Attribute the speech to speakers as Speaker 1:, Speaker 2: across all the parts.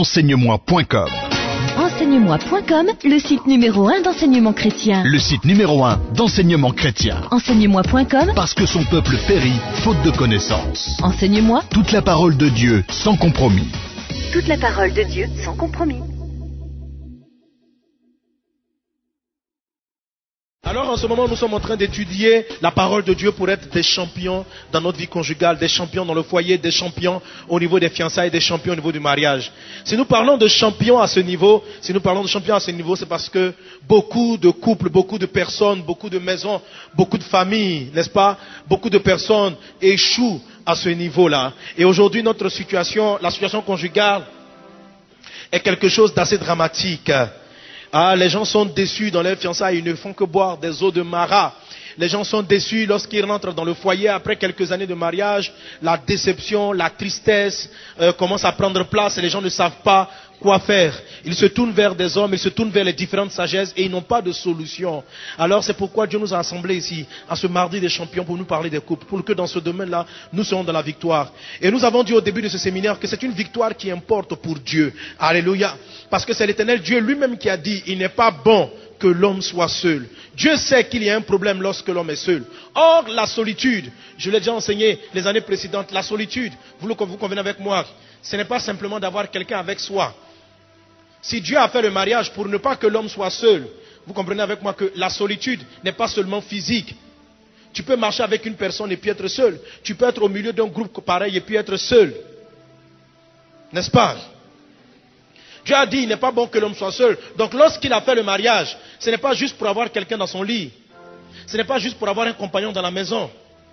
Speaker 1: Enseigne-moi.com.
Speaker 2: Enseigne-moi.com, le site numéro 1 d'enseignement chrétien.
Speaker 1: Le site numéro 1 d'enseignement chrétien.
Speaker 2: Enseigne-moi.com,
Speaker 1: Parce que son peuple périt faute de connaissance.
Speaker 2: Enseigne-moi.
Speaker 1: Toute la parole de Dieu sans compromis.
Speaker 2: Toute la parole de Dieu sans compromis.
Speaker 3: Alors en ce moment, nous sommes en train d'étudier la parole de Dieu pour être des champions dans notre vie conjugale, des champions dans le foyer, des champions au niveau des fiançailles, des champions au niveau du mariage. Si nous parlons de champions à ce niveau, c'est parce que beaucoup de couples, beaucoup de personnes, beaucoup de maisons, beaucoup de familles, n'est-ce pas, beaucoup de personnes échouent à ce niveau-là. Et aujourd'hui, notre situation, la situation conjugale est quelque chose d'assez dramatique. Les gens sont déçus dans leurs fiançailles, ils ne font que boire des eaux de Mara. Les gens sont déçus lorsqu'ils rentrent dans le foyer après quelques années de mariage. La déception, la tristesse commence à prendre place et les gens ne savent pas quoi faire. Ils se tournent vers des hommes, ils se tournent vers les différentes sagesses et ils n'ont pas de solution. Alors c'est pourquoi Dieu nous a assemblés ici, à ce mardi des champions, pour nous parler des couples, pour que dans ce domaine-là, nous serons dans la victoire. Et nous avons dit au début de ce séminaire que c'est une victoire qui importe pour Dieu. Alléluia. Parce que c'est l'Éternel Dieu lui-même qui a dit, il n'est pas bon que l'homme soit seul. Dieu sait qu'il y a un problème lorsque l'homme est seul. Or, la solitude, je l'ai déjà enseigné les années précédentes, la solitude, vous convenez avec moi, ce n'est pas simplement d'avoir quelqu'un avec soi. Si Dieu a fait le mariage pour ne pas que l'homme soit seul, vous comprenez avec moi que la solitude n'est pas seulement physique. Tu peux marcher avec une personne et puis être seul. Tu peux être au milieu d'un groupe pareil et puis être seul. N'est-ce pas? Dieu a dit, il n'est pas bon que l'homme soit seul. Donc lorsqu'il a fait le mariage, ce n'est pas juste pour avoir quelqu'un dans son lit. Ce n'est pas juste pour avoir un compagnon dans la maison.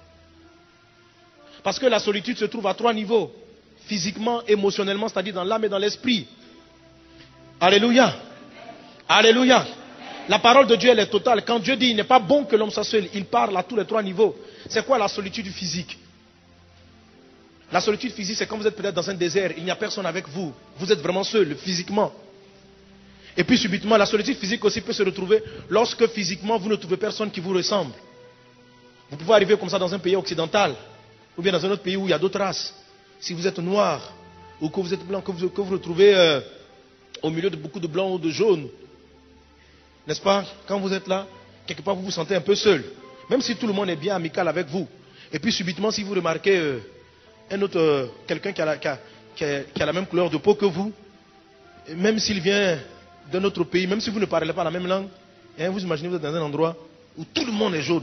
Speaker 3: Parce que la solitude se trouve à 3 niveaux. Physiquement, émotionnellement, c'est-à-dire dans l'âme et dans l'esprit. Alléluia. Alléluia. La parole de Dieu, elle est totale. Quand Dieu dit, il n'est pas bon que l'homme soit seul, il parle à tous les 3 niveaux. C'est quoi la solitude physique? La solitude physique, c'est quand vous êtes peut-être dans un désert, il n'y a personne avec vous. Vous êtes vraiment seul, physiquement. Et puis subitement, la solitude physique aussi peut se retrouver lorsque physiquement, vous ne trouvez personne qui vous ressemble. Vous pouvez arriver comme ça dans un pays occidental, ou bien dans un autre pays où il y a d'autres races. Si vous êtes noir, ou que vous êtes blanc, que vous retrouvez au milieu de beaucoup de blancs ou de jaunes. N'est-ce pas? Quand vous êtes là, quelque part, vous vous sentez un peu seul. Même si tout le monde est bien amical avec vous. Et puis subitement, si vous remarquez quelqu'un qui a la même couleur de peau que vous, même s'il vient d'un autre pays, même si vous ne parlez pas la même langue, vous imaginez vous êtes dans un endroit où tout le monde est jaune.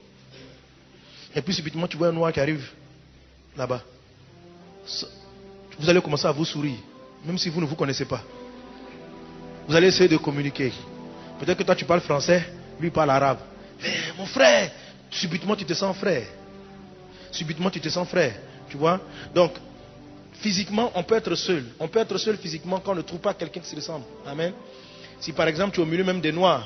Speaker 3: Et puis subitement tu vois un noir qui arrive là-bas. Vous allez commencer à vous sourire, même si vous ne vous connaissez pas. Vous allez essayer de communiquer. Peut-être que toi tu parles français, lui parle arabe. Mon frère, subitement tu te sens frère. Subitement tu te sens frère. Tu vois? Donc, physiquement, on peut être seul. On peut être seul physiquement quand on ne trouve pas quelqu'un qui se ressemble. Amen. Si par exemple, tu es au milieu même des Noirs,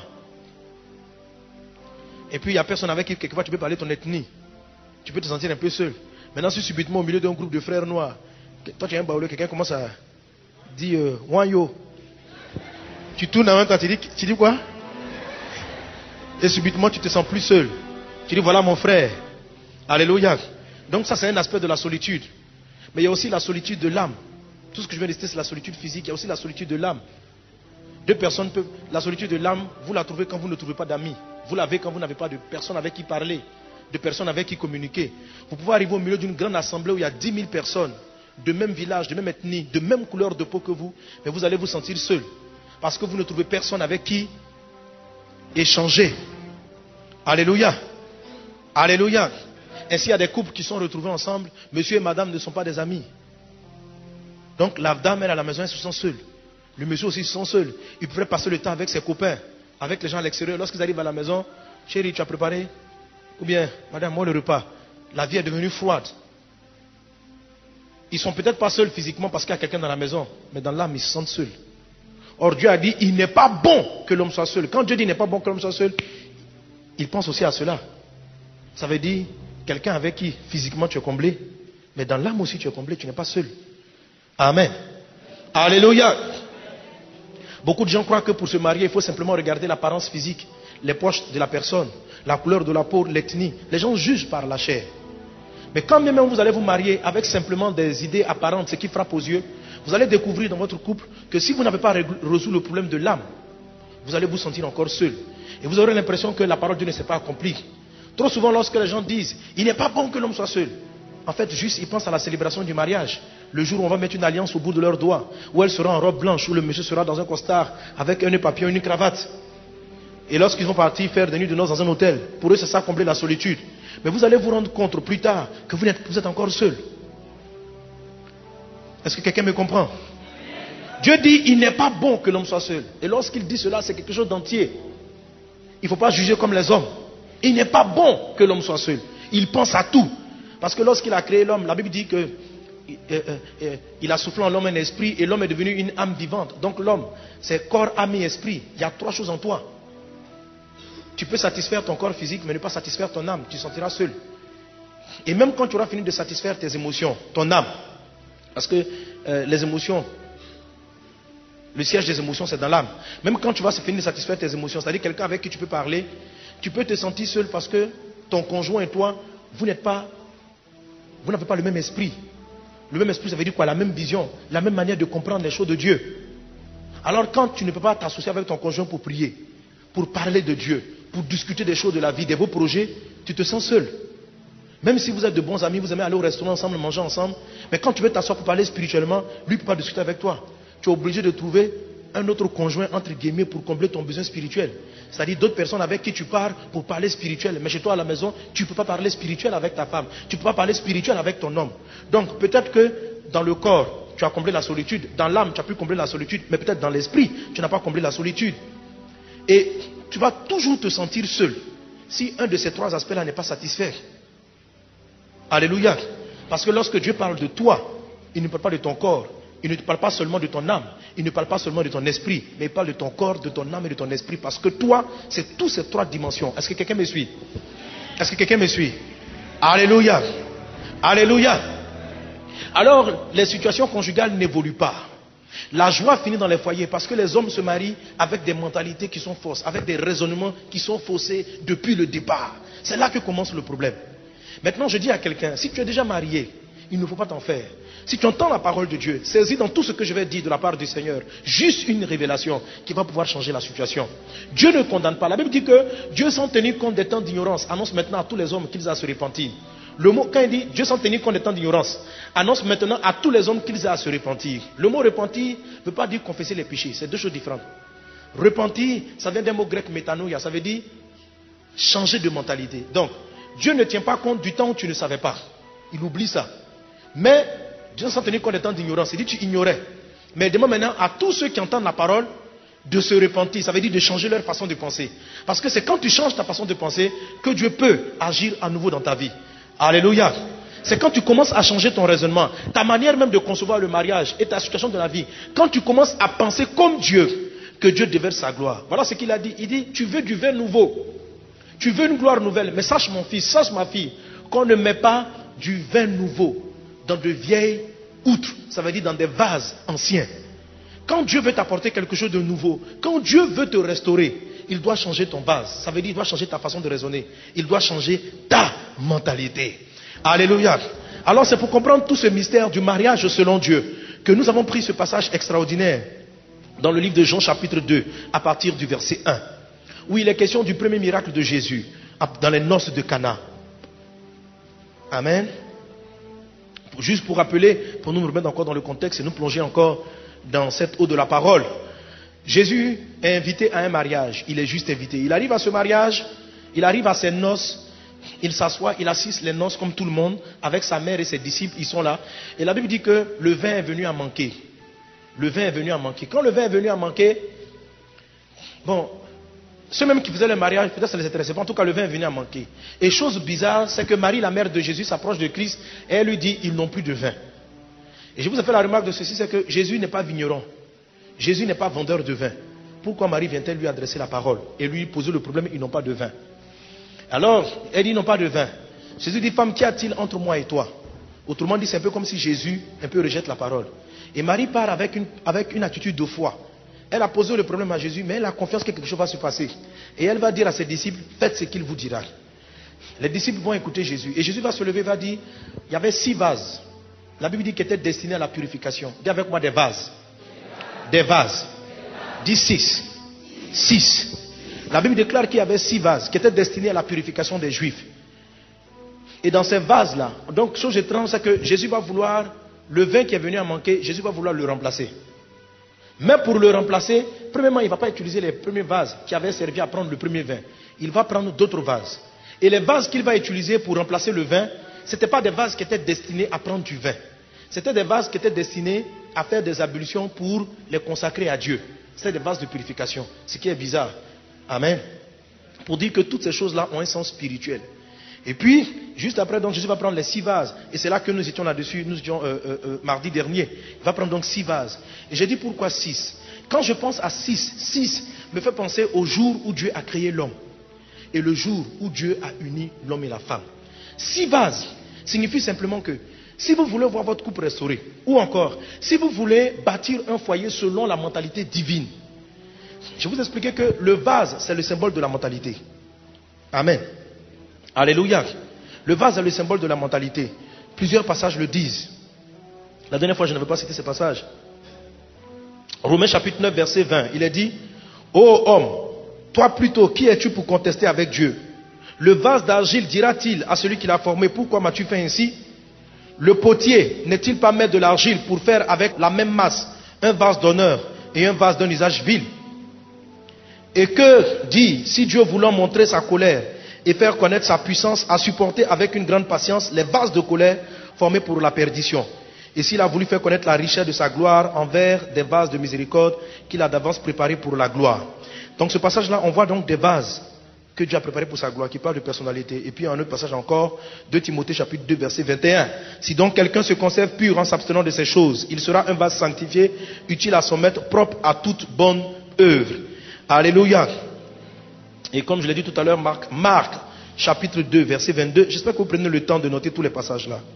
Speaker 3: et puis il n'y a personne avec qui, quelque part, tu peux parler ton ethnie, tu peux te sentir un peu seul. Maintenant, si subitement, au milieu d'un groupe de frères noirs, toi tu es un baoulé, quelqu'un commence à dire Wanyo. Tu tournes en même temps, tu dis quoi? Et subitement, tu te sens plus seul. Tu dis, voilà mon frère. Alléluia. Donc ça, c'est un aspect de la solitude. Mais il y a aussi la solitude de l'âme. Tout ce que je viens de citer, c'est la solitude physique. Il y a aussi la solitude de l'âme. Deux personnes peuvent... La solitude de l'âme, vous la trouvez quand vous ne trouvez pas d'amis. Vous l'avez quand vous n'avez pas de personnes avec qui parler, de personnes avec qui communiquer. Vous pouvez arriver au milieu d'une grande assemblée où il y a 10 000 personnes, de même village, de même ethnie, de même couleur de peau que vous, mais vous allez vous sentir seul. Parce que vous ne trouvez personne avec qui échanger. Alléluia. Alléluia. Ainsi, il y a des couples qui sont retrouvés ensemble. Monsieur et madame ne sont pas des amis. Donc, la dame, elle, à la maison, elle se sent seule. Le monsieur aussi se sent seul. Il pourrait passer le temps avec ses copains, avec les gens à l'extérieur. Lorsqu'ils arrivent à la maison, chérie, tu as préparé? Ou bien, madame, moi le repas. La vie est devenue froide. Ils ne sont peut-être pas seuls physiquement parce qu'il y a quelqu'un dans la maison. Mais dans l'âme, ils se sentent seuls. Or, Dieu a dit, il n'est pas bon que l'homme soit seul. Quand Dieu dit, il n'est pas bon que l'homme soit seul, il pense aussi à cela. Ça veut dire, quelqu'un avec qui physiquement tu es comblé, mais dans l'âme aussi tu es comblé, tu n'es pas seul. Amen. Alléluia. Beaucoup de gens croient que pour se marier, il faut simplement regarder l'apparence physique, les poches de la personne, la couleur de la peau, l'ethnie. Les gens jugent par la chair. Mais quand même vous allez vous marier avec simplement des idées apparentes, ce qui frappe aux yeux, vous allez découvrir dans votre couple que si vous n'avez pas résolu le problème de l'âme, vous allez vous sentir encore seul. Et vous aurez l'impression que la parole de Dieu ne s'est pas accomplie. Trop souvent lorsque les gens disent, il n'est pas bon que l'homme soit seul. En fait, juste ils pensent à la célébration du mariage. Le jour où on va mettre une alliance au bout de leurs doigts, où elle sera en robe blanche, où le monsieur sera dans un costard, avec un nœud papillon, une cravate. Et lorsqu'ils vont partir faire des nuits de noces dans un hôtel, pour eux c'est ça combler la solitude. Mais vous allez vous rendre compte plus tard que vous êtes encore seul. Est-ce que quelqu'un me comprend? Dieu dit, il n'est pas bon que l'homme soit seul. Et lorsqu'il dit cela, c'est quelque chose d'entier. Il ne faut pas juger comme les hommes. Il n'est pas bon que l'homme soit seul. Il pense à tout. Parce que lorsqu'il a créé l'homme, la Bible dit que il a soufflé en l'homme un esprit et l'homme est devenu une âme vivante. Donc l'homme, c'est corps, âme et esprit. Il y a 3 choses en toi. Tu peux satisfaire ton corps physique, mais ne pas satisfaire ton âme. Tu te sentiras seul. Et même quand tu auras fini de satisfaire tes émotions, ton âme, parce que les émotions, le siège des émotions, c'est dans l'âme. Même quand tu vas finir de satisfaire tes émotions, c'est-à-dire quelqu'un avec qui tu peux parler, tu peux te sentir seul parce que ton conjoint et toi, vous n'avez pas le même esprit. Le même esprit, ça veut dire quoi? La même vision, la même manière de comprendre les choses de Dieu. Alors quand tu ne peux pas t'associer avec ton conjoint pour prier, pour parler de Dieu, pour discuter des choses de la vie, de vos projets, tu te sens seul. Même si vous êtes de bons amis, vous aimez aller au restaurant ensemble, manger ensemble, mais quand tu veux t'asseoir pour parler spirituellement, lui ne peut pas discuter avec toi. Tu es obligé de trouver un autre conjoint, entre guillemets, pour combler ton besoin spirituel. C'est-à-dire d'autres personnes avec qui tu parles pour parler spirituel. Mais chez toi à la maison, tu ne peux pas parler spirituel avec ta femme. Tu ne peux pas parler spirituel avec ton homme. Donc peut-être que dans le corps, tu as comblé la solitude. Dans l'âme, tu as pu combler la solitude. Mais peut-être dans l'esprit, tu n'as pas comblé la solitude. Et tu vas toujours te sentir seul si un de ces 3 aspects-là n'est pas satisfait. Alléluia. Parce que lorsque Dieu parle de toi, il ne parle pas de ton corps. Il ne te parle pas seulement de ton âme, il ne parle pas seulement de ton esprit, mais il parle de ton corps, de ton âme et de ton esprit. Parce que toi, c'est toutes ces 3 dimensions. Est-ce que quelqu'un me suit? Est-ce que quelqu'un me suit? Alléluia. Alléluia. Alors, les situations conjugales n'évoluent pas. La joie finit dans les foyers parce que les hommes se marient avec des mentalités qui sont fausses, avec des raisonnements qui sont faussés depuis le départ. C'est là que commence le problème. Maintenant, je dis à quelqu'un, si tu es déjà marié, il ne faut pas t'en faire. Si tu entends la parole de Dieu, saisis dans tout ce que je vais dire de la part du Seigneur, juste une révélation qui va pouvoir changer la situation. Dieu ne condamne pas. La Bible dit que Dieu, sans tenir compte des temps d'ignorance, annonce maintenant à tous les hommes qu'ils aient à se repentir. Le mot, quand il dit Dieu sans tenir compte des temps d'ignorance, annonce maintenant à tous les hommes qu'ils aient à se repentir. Le mot repentir ne veut pas dire confesser les péchés, c'est 2 choses différentes. Repentir, ça vient d'un mot grec métanoïa, ça veut dire changer de mentalité. Donc, Dieu ne tient pas compte du temps où tu ne savais pas. Il oublie ça. Mais Dieu sans tenir compte des temps d'ignorance, il dit tu ignorais. Mais demande maintenant à tous ceux qui entendent la parole de se repentir. Ça veut dire de changer leur façon de penser. Parce que c'est quand tu changes ta façon de penser que Dieu peut agir à nouveau dans ta vie. Alléluia. C'est quand tu commences à changer ton raisonnement, ta manière même de concevoir le mariage et ta situation de la vie. Quand tu commences à penser comme Dieu, que Dieu déverse sa gloire. Voilà ce qu'il a dit. Il dit, tu veux du vin nouveau. Tu veux une gloire nouvelle. Mais sache mon fils, sache ma fille, qu'on ne met pas du vin nouveau dans de vieilles outres, ça veut dire dans des vases anciens. Quand Dieu veut t'apporter quelque chose de nouveau, quand Dieu veut te restaurer, il doit changer ton vase. Ça veut dire qu'il doit changer ta façon de raisonner. Il doit changer ta mentalité. Alléluia. Alors c'est pour comprendre tout ce mystère du mariage selon Dieu que nous avons pris ce passage extraordinaire dans le livre de Jean chapitre 2 à partir du verset 1 où il est question du premier miracle de Jésus dans les noces de Cana. Amen. Juste pour rappeler, pour nous remettre encore dans le contexte et nous plonger encore dans cette eau de la parole. Jésus est invité à un mariage. Il est juste invité. Il arrive à ce mariage, il arrive à ses noces, il s'assoit, il assiste les noces comme tout le monde, avec sa mère et ses disciples, ils sont là. Et la Bible dit que le vin est venu à manquer. Le vin est venu à manquer. Quand le vin est venu à manquer, bon, ceux même qui faisaient le mariage, peut-être ça ne les intéressait pas. En tout cas, le vin est venu à manquer. Et chose bizarre, c'est que Marie, la mère de Jésus, s'approche de Christ et elle lui dit, ils n'ont plus de vin. Et je vous ai fait la remarque de ceci, c'est que Jésus n'est pas vigneron. Jésus n'est pas vendeur de vin. Pourquoi Marie vient-elle lui adresser la parole et lui poser le problème, ils n'ont pas de vin? Alors, elle dit, ils n'ont pas de vin. Jésus dit, femme, qu'y a-t-il entre moi et toi? Autrement dit, c'est un peu comme si Jésus un peu rejette la parole. Et Marie part avec une attitude de foi. Elle a posé le problème à Jésus, mais elle a confiance que quelque chose va se passer. Et elle va dire à ses disciples, faites ce qu'il vous dira. Les disciples vont écouter Jésus. Et Jésus va se lever et va dire, il y avait 6 vases. La Bible dit qu'ils étaient destinés à la purification. Dis avec moi des vases. Des vases. Dis 6. 6. La Bible déclare qu'il y avait 6 vases qui étaient destinés à la purification des Juifs. Et dans ces vases-là, donc chose étrange, c'est que Jésus va vouloir, le vin qui est venu à manquer, Jésus va vouloir le remplacer. Mais pour le remplacer, premièrement, il ne va pas utiliser les premiers vases qui avaient servi à prendre le premier vin. Il va prendre d'autres vases. Et les vases qu'il va utiliser pour remplacer le vin, ce n'étaient pas des vases qui étaient destinés à prendre du vin. C'était des vases qui étaient destinés à faire des ablutions pour les consacrer à Dieu. C'était des vases de purification. Ce qui est bizarre. Amen. Pour dire que toutes ces choses-là ont un sens spirituel. Et puis, juste après, donc, Jésus va prendre les 6 vases. Et c'est là que nous étions là-dessus, nous étions mardi dernier. Il va prendre donc 6 vases. Et j'ai dit pourquoi 6. Quand je pense à 6 me fait penser au jour où Dieu a créé l'homme. Et le jour où Dieu a uni l'homme et la femme. 6 vases signifie simplement que si vous voulez voir votre couple restauré, ou encore, si vous voulez bâtir un foyer selon la mentalité divine, je vais vous expliquer que le vase, c'est le symbole de la mentalité. Amen. Alléluia. Le vase est le symbole de la mentalité. Plusieurs passages le disent. La dernière fois, je n'avais pas cité ces passages. Romains chapitre 9, verset 20. Il est dit, ô homme, toi plutôt, qui es-tu pour contester avec Dieu? Le vase d'argile dira-t-il à celui qui l'a formé, pourquoi m'as-tu fait ainsi? Le potier n'est-il pas maître de l'argile pour faire avec la même masse un vase d'honneur et un vase d'un usage vil? Et que dit, si Dieu voulant montrer sa colère et faire connaître sa puissance, a supporté avec une grande patience les vases de colère formés pour la perdition. Et s'il a voulu faire connaître la richesse de sa gloire envers des vases de miséricorde qu'il a d'avance préparés pour la gloire. Donc ce passage-là, on voit donc des vases que Dieu a préparés pour sa gloire, qui parlent de personnalité. Et puis un autre passage encore, 2 Timothée chapitre 2 verset 21. Si donc quelqu'un se conserve pur en s'abstenant de ces choses, il sera un vase sanctifié, utile à son maître, propre à toute bonne œuvre. Alléluia. Et comme je l'ai dit tout à l'heure, Marc chapitre 2 verset 22. J'espère que vous prenez le temps de noter tous les passages là.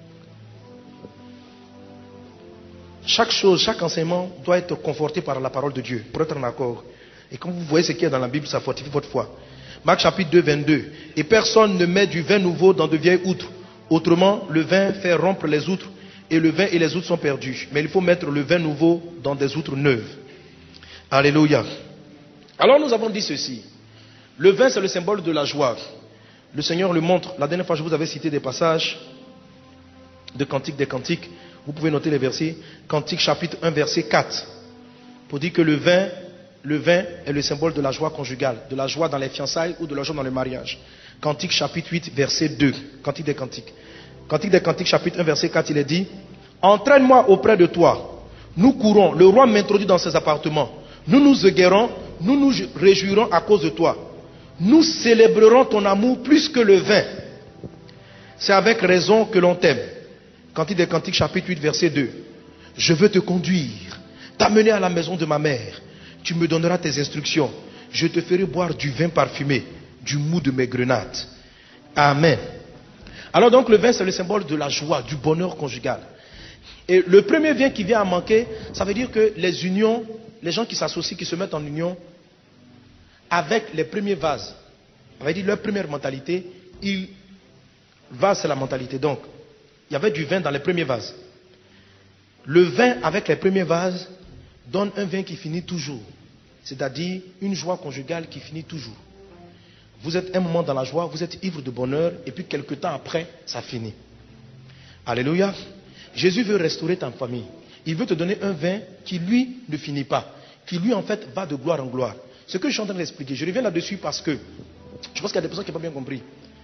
Speaker 3: Chaque chose, chaque enseignement doit être conforté par la parole de Dieu pour être en accord. Et quand vous voyez ce qu'il y a dans la Bible, ça fortifie votre foi. Marc chapitre 2 22. Et personne ne met du vin nouveau dans de vieilles outres. Autrement, le vin fait rompre les outres et le vin et les outres sont perdus. Mais il faut mettre le vin nouveau dans des outres neuves. Alléluia. Alors nous avons dit ceci. Le vin, c'est le symbole de la joie. Le Seigneur le montre. La dernière fois, je vous avais cité des passages de Cantique des Cantiques. Vous pouvez noter les versets. Cantique chapitre 1, verset 4. Pour dire que le vin est le symbole de la joie conjugale. De la joie dans les fiançailles ou de la joie dans le mariage. Cantique chapitre 8, verset 2. Cantique des Cantiques. Cantique des Cantiques chapitre 1, verset 4, il est dit, entraîne-moi auprès de toi. Nous courons. Le roi m'introduit dans ses appartements. Nous nous égarons. Nous nous réjouirons à cause de toi. Nous célébrerons ton amour plus que le vin. C'est avec raison que l'on t'aime. Cantique des Cantiques, chapitre 8, verset 2. Je veux te conduire, t'amener à la maison de ma mère. Tu me donneras tes instructions. Je te ferai boire du vin parfumé, du mou de mes grenades. Amen. Alors donc le vin, c'est le symbole de la joie, du bonheur conjugal. Et le premier vin qui vient à manquer, ça veut dire que les unions, les gens qui s'associent, qui se mettent en union, avec les premiers vases, ça veut dire leur première mentalité, vase c'est la mentalité. Donc, il y avait du vin dans les premiers vases. Le vin avec les premiers vases donne un vin qui finit toujours. C'est-à-dire une joie conjugale qui finit toujours. Vous êtes un moment dans la joie, vous êtes ivre de bonheur, et puis quelque temps après, ça finit. Alléluia. Jésus veut restaurer ta famille. Il veut te donner un vin qui, lui, ne finit pas. Qui, lui, en fait, va de gloire en gloire. Ce que je suis en train d'expliquer, je reviens là-dessus parce que je pense qu'il y a des personnes qui n'ont pas bien compris.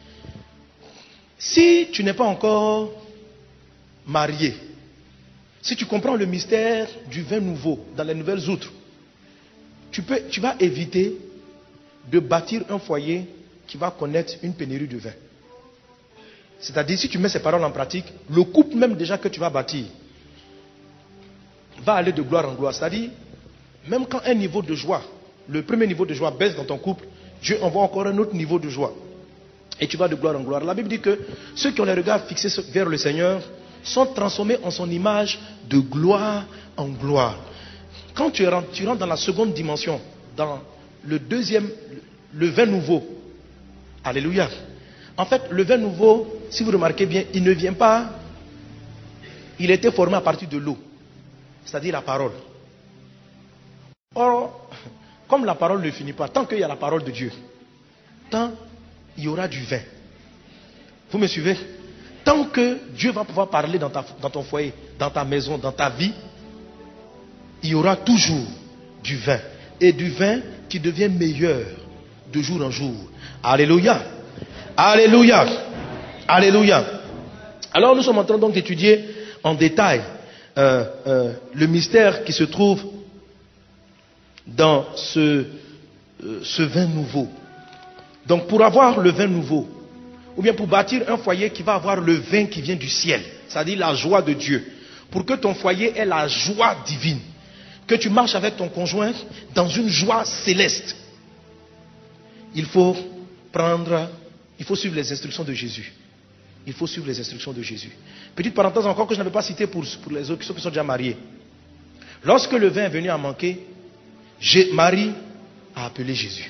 Speaker 3: Si tu n'es pas encore marié, si tu comprends le mystère du vin nouveau dans les nouvelles outres, tu vas éviter de bâtir un foyer qui va connaître une pénurie de vin. C'est-à-dire, si tu mets ces paroles en pratique, le couple même déjà que tu vas bâtir va aller de gloire en gloire. C'est-à-dire, même quand un niveau de joie, le premier niveau de joie baisse dans ton couple, Dieu envoie encore un autre niveau de joie. Et tu vas de gloire en gloire. La Bible dit que ceux qui ont les regards fixés vers le Seigneur sont transformés en son image de gloire en gloire. Quand tu rentres dans la seconde dimension, dans le vin nouveau. Alléluia. En fait, le vin nouveau, si vous remarquez bien, il ne vient pas... Il était formé à partir de l'eau, c'est-à-dire la parole. Or, comme la parole ne finit pas, tant qu'il y a la parole de Dieu, tant il y aura du vin. Vous me suivez? Tant que Dieu va pouvoir parler dans ton foyer, dans ta maison, dans ta vie, il y aura toujours du vin. Et du vin qui devient meilleur de jour en jour. Alléluia. Alléluia. Alléluia. Alors nous sommes en train donc d'étudier en détail le mystère qui se trouve dans ce vin nouveau. Donc pour avoir le vin nouveau, ou bien pour bâtir un foyer qui va avoir le vin qui vient du ciel, c'est-à-dire la joie de Dieu, pour que ton foyer ait la joie divine, que tu marches avec ton conjoint dans une joie céleste, il faut suivre les instructions de Jésus. Il faut suivre les instructions de Jésus. Petite parenthèse encore que je n'avais pas citée pour les autres qui sont déjà mariés. Lorsque le vin est venu à manquer, Marie a appelé Jésus.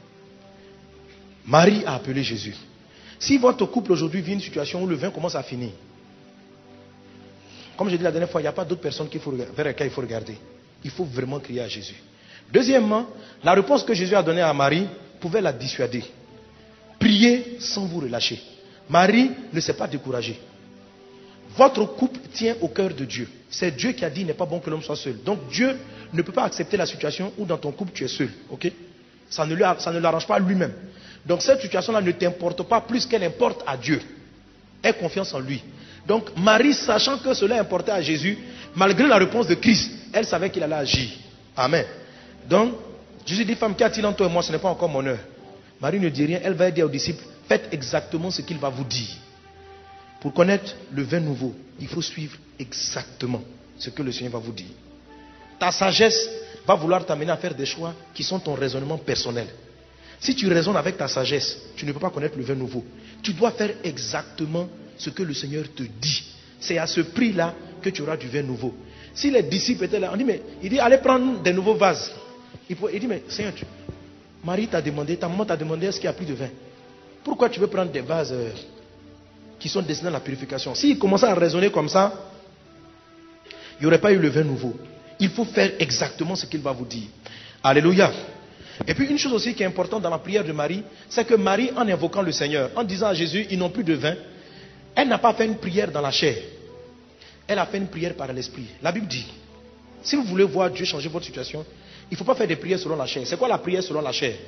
Speaker 3: Marie a appelé Jésus. Si votre couple aujourd'hui vit une situation où le vin commence à finir, comme j'ai dit la dernière fois, il n'y a pas d'autres personnes vers lesquelles il faut regarder. Il faut vraiment crier à Jésus. Deuxièmement, la réponse que Jésus a donnée à Marie pouvait la dissuader. Priez sans vous relâcher. Marie ne s'est pas découragée. Votre couple tient au cœur de Dieu. C'est Dieu qui a dit il n'est pas bon que l'homme soit seul. Donc Dieu ne peut pas accepter la situation où dans ton couple tu es seul. Ok? Ça ne l'arrange pas lui-même. Donc cette situation-là ne t'importe pas plus qu'elle importe à Dieu. Aie confiance en lui. Donc Marie, sachant que cela importait à Jésus, malgré la réponse de Christ, elle savait qu'il allait agir. Amen. Donc Jésus dit, femme, qu'y a-t-il entre toi et moi? Ce n'est pas encore mon heure. Marie ne dit rien, elle va dire aux disciples, faites exactement ce qu'il va vous dire. Pour connaître le vin nouveau, il faut suivre exactement ce que le Seigneur va vous dire. Ta sagesse va vouloir t'amener à faire des choix qui sont ton raisonnement personnel. Si tu raisonnes avec ta sagesse, tu ne peux pas connaître le vin nouveau. Tu dois faire exactement ce que le Seigneur te dit. C'est à ce prix-là que tu auras du vin nouveau. Si les disciples étaient là, il dit, allez prendre des nouveaux vases. Il dit, mais Seigneur, Marie t'a demandé, ta maman t'a demandé, est-ce qu'il n'y a plus de vin? Pourquoi tu veux prendre des vases qui sont destinés à la purification? S'il commençait à raisonner comme ça, il n'y aurait pas eu le vin nouveau. Il faut faire exactement ce qu'il va vous dire. Alléluia. Et puis une chose aussi qui est importante dans la prière de Marie, c'est que Marie, en invoquant le Seigneur, en disant à Jésus, ils n'ont plus de vin, elle n'a pas fait une prière dans la chair. Elle a fait une prière par l'esprit. La Bible dit, si vous voulez voir Dieu changer votre situation, il ne faut pas faire des prières selon la chair. C'est quoi la prière selon la chair?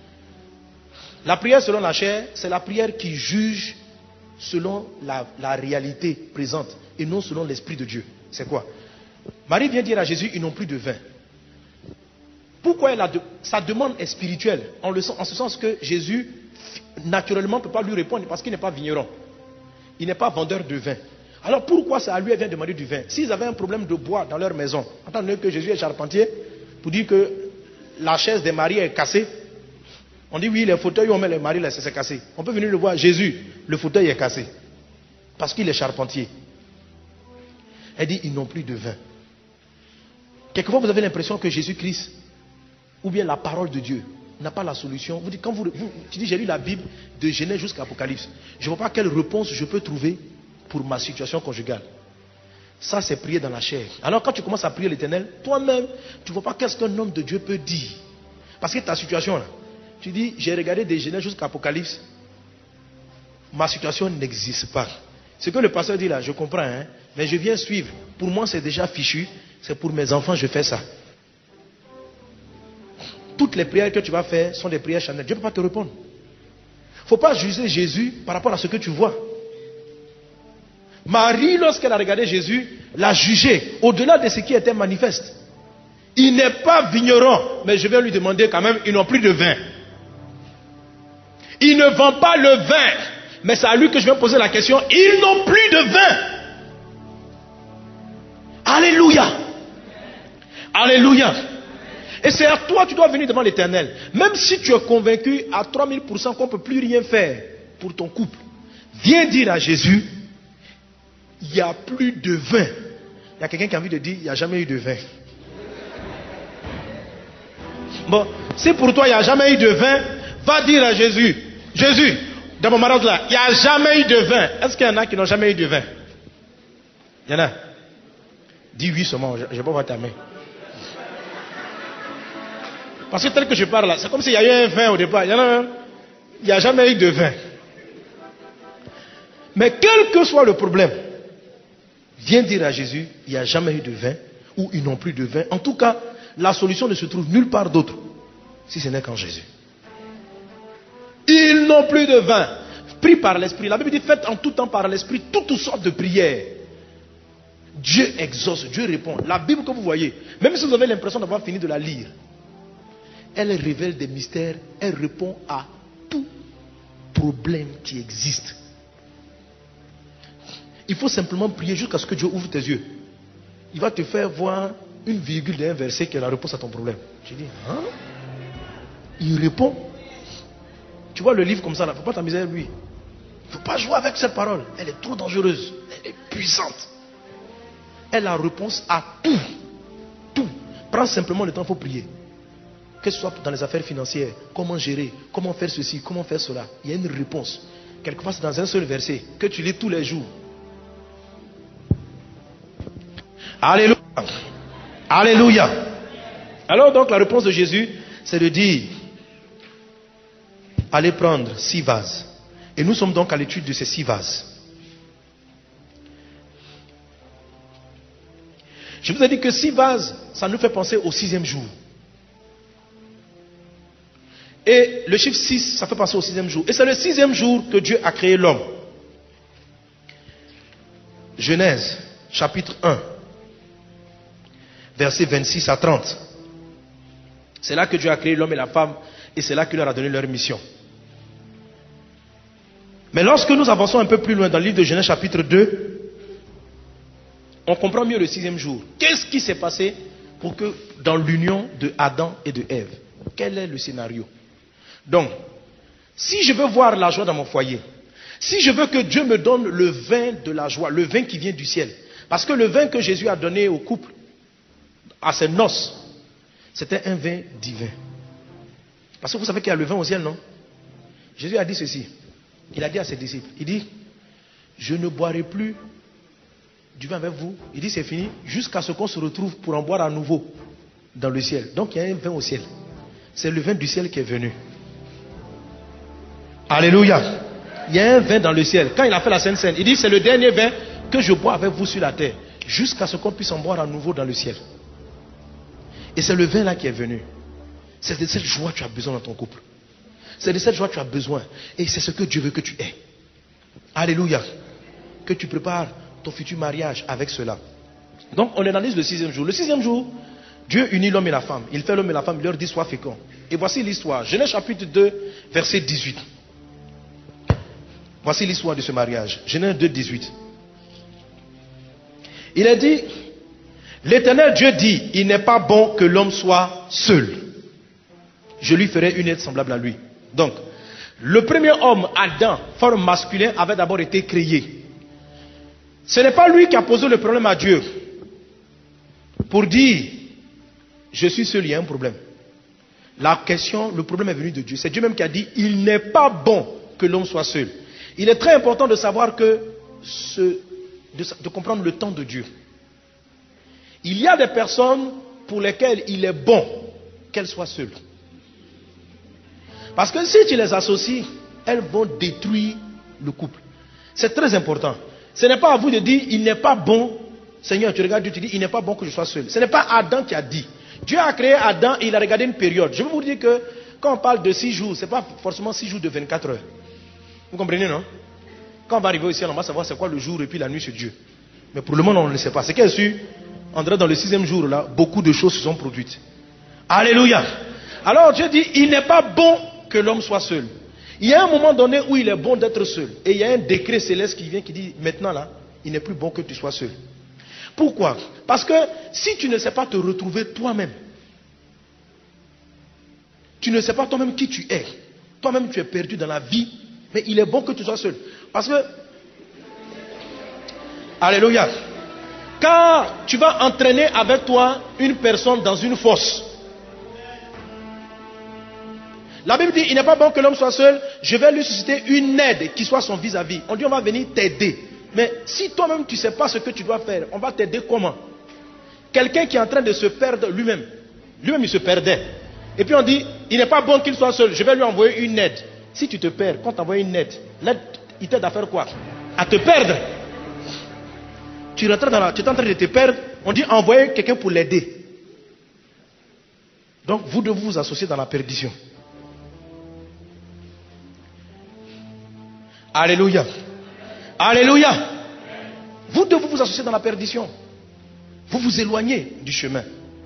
Speaker 3: La prière selon la chair, c'est la prière qui juge selon la réalité présente et non selon l'Esprit de Dieu. C'est quoi? Marie vient dire à Jésus, ils n'ont plus de vin. Pourquoi sa demande est spirituelle, en ce sens que Jésus, naturellement, ne peut pas lui répondre parce qu'il n'est pas vigneron. Il n'est pas vendeur de vin. Alors pourquoi c'est à lui qu'elle vient demander du vin? S'ils avaient un problème de bois dans leur maison, étant donné que Jésus est charpentier, pour dire que la chaise des maris est cassée, on dit oui, les fauteuils où on met les maris, là, c'est cassé. On peut venir le voir, Jésus, le fauteuil est cassé. Parce qu'il est charpentier. Elle dit, ils n'ont plus de vin. Quelquefois, vous avez l'impression que Jésus-Christ, ou bien la parole de Dieu, n'a pas la solution. Vous dites, tu dis, j'ai lu la Bible de Genèse jusqu'à Apocalypse. Je ne vois pas quelle réponse je peux trouver pour ma situation conjugale. Ça, c'est prier dans la chair. Alors, quand tu commences à prier l'Éternel, toi-même, tu ne vois pas qu'est-ce qu'un homme de Dieu peut dire. Parce que ta situation, là, tu dis, j'ai regardé de Genèse jusqu'à Apocalypse. Ma situation n'existe pas. Ce que le pasteur dit là, je comprends, hein, mais je viens suivre. Pour moi, c'est déjà fichu. C'est pour mes enfants, je fais ça. Toutes les prières que tu vas faire sont des prières charnelles. Dieu ne peut pas te répondre. Il ne faut pas juger Jésus par rapport à ce que tu vois. Marie, lorsqu'elle a regardé Jésus, l'a jugé au-delà de ce qui était manifeste. Il n'est pas vigneron, mais je vais lui demander quand même, ils n'ont plus de vin. Il ne vend pas le vin, mais c'est à lui que je vais poser la question, ils n'ont plus de vin. Alléluia. Alléluia. Et c'est à toi, tu dois venir devant l'Éternel. Même si tu es convaincu à 3000% qu'on ne peut plus rien faire pour ton couple, viens dire à Jésus, il n'y a plus de vin. Il y a quelqu'un qui a envie de dire, il n'y a jamais eu de vin. Bon, si pour toi il n'y a jamais eu de vin, va dire à Jésus, Jésus, Dans mon mariage là, il n'y a jamais eu de vin. Est-ce qu'il y en a qui n'ont jamais eu de vin? Il y en a? Dis oui seulement, je ne vais pas voir ta main. Parce que tel que je parle là, c'est comme s'il y a eu un vin au départ. Il y en a un, il n'y a jamais eu de vin. Mais quel que soit le problème, viens dire à Jésus, il n'y a jamais eu de vin, ou ils n'ont plus de vin. En tout cas, la solution ne se trouve nulle part d'autre, si ce n'est qu'en Jésus. Ils n'ont plus de vin. Prie par l'Esprit. La Bible dit, faites en tout temps par l'Esprit toutes sortes de prières. Dieu exauce, Dieu répond. La Bible que vous voyez, même si vous avez l'impression d'avoir fini de la lire, elle révèle des mystères, elle répond à tout problème qui existe. Il faut simplement prier jusqu'à ce que Dieu ouvre tes yeux. Il va te faire voir une virgule d'un verset qui est la réponse à ton problème. Je dis, hein? Il répond. Tu vois le livre comme ça, il ne faut pas t'amuser avec lui. Il ne faut pas jouer avec cette parole. Elle est trop dangereuse. Elle est puissante. Elle a la réponse à tout. Tout. Prends simplement le temps pour prier. Que ce soit dans les affaires financières, comment gérer, comment faire ceci, comment faire cela. Il y a une réponse. Quelquefois c'est dans un seul verset que tu lis tous les jours. Alléluia. Alléluia. Alors donc la réponse de Jésus, c'est de dire, allez prendre 6 vases. Et nous sommes donc à l'étude de ces 6 vases. Je vous ai dit que 6 vases, ça nous fait penser au 6e jour. Et le chiffre 6, ça fait penser au 6e jour. Et c'est le 6e jour que Dieu a créé l'homme. Genèse, chapitre 1, versets 26 à 30. C'est là que Dieu a créé l'homme et la femme, et c'est là qu'il leur a donné leur mission. Mais lorsque nous avançons un peu plus loin dans le livre de Genèse, chapitre 2, on comprend mieux le 6e jour. Qu'est-ce qui s'est passé pour que dans l'union de Adam et de Ève, quel est le scénario? Donc, si je veux voir la joie dans mon foyer, si je veux que Dieu me donne le vin de la joie, le vin qui vient du ciel, parce que le vin que Jésus a donné au couple, à ses noces, c'était un vin divin. Parce que vous savez qu'il y a le vin au ciel, non? Jésus a dit ceci. Il a dit à ses disciples, il dit, je ne boirai plus du vin avec vous. Il dit, c'est fini, jusqu'à ce qu'on se retrouve pour en boire à nouveau dans le ciel. Donc il y a un vin au ciel. C'est le vin du ciel qui est venu. Alléluia. Il y a un vin dans le ciel. Quand il a fait la Sainte Seine, il dit, c'est le dernier vin que je bois avec vous sur la terre, jusqu'à ce qu'on puisse en boire à nouveau dans le ciel. Et c'est le vin là qui est venu. C'est de cette joie que tu as besoin dans ton couple. C'est de cette joie que tu as besoin. Et c'est ce que Dieu veut que tu aies. Alléluia. Que tu prépares ton futur mariage avec cela. Donc on analyse le 6e jour. Le 6e jour, Dieu unit l'homme et la femme. Il fait l'homme et la femme, il leur dit sois féconds. Et voici l'histoire. Genèse chapitre 2, verset 18. Voici l'histoire de ce mariage. Genèse 2, 18. Il a dit, l'Éternel Dieu dit, il n'est pas bon que l'homme soit seul. Je lui ferai une aide semblable à lui. Donc, le premier homme, Adam, forme masculin, avait d'abord été créé. Ce n'est pas lui qui a posé le problème à Dieu pour dire, je suis seul, il y a un problème. La question, le problème est venu de Dieu. C'est Dieu même qui a dit, il n'est pas bon que l'homme soit seul. Il est très important de savoir que, de comprendre le temps de Dieu. Il y a des personnes pour lesquelles il est bon qu'elles soient seules. Parce que si tu les associes, elles vont détruire le couple. C'est très important. Ce n'est pas à vous de dire, il n'est pas bon, Seigneur, tu regardes Dieu, tu dis, il n'est pas bon que je sois seul. Ce n'est pas Adam qui a dit. Dieu a créé Adam et il a regardé une période. Je veux vous dire que quand on parle de 6 jours, ce n'est pas forcément 6 jours de 24 heures. Vous comprenez, non? Quand on va arriver au ciel, on va savoir c'est quoi le jour et puis la nuit c'est Dieu. Mais pour le moment, on ne le sait pas. C'est qu'il y a su, André, dans le 6e jour, là, beaucoup de choses se sont produites. Alléluia. Alors Dieu dit, il n'est pas bon que l'homme soit seul. Il y a un moment donné où il est bon d'être seul. Et il y a un décret céleste qui vient qui dit, maintenant là, il n'est plus bon que tu sois seul. Pourquoi? Parce que si tu ne sais pas te retrouver toi-même, tu ne sais pas toi-même qui tu es, toi-même tu es perdu dans la vie, mais il est bon que tu sois seul. Parce que, alléluia, car tu vas entraîner avec toi une personne dans une fosse. La Bible dit, il n'est pas bon que l'homme soit seul. Je vais lui susciter une aide qui soit son vis-à-vis. On dit, on va venir t'aider. Mais si toi-même tu ne sais pas ce que tu dois faire, on va t'aider comment? Quelqu'un qui est en train de se perdre lui-même. Lui-même, il se perdait. Et puis on dit, il n'est pas bon qu'il soit seul. Je vais lui envoyer une aide. Si tu te perds, quand tu envoies une aide, l'aide, il t'aide à faire quoi? À te perdre. Tu es en train de te perdre. On dit, envoyer quelqu'un pour l'aider. Donc, vous devez vous associer dans la perdition. Alléluia. Alléluia. Vous devez vous associer dans la perdition. Vous vous éloignez du chemin.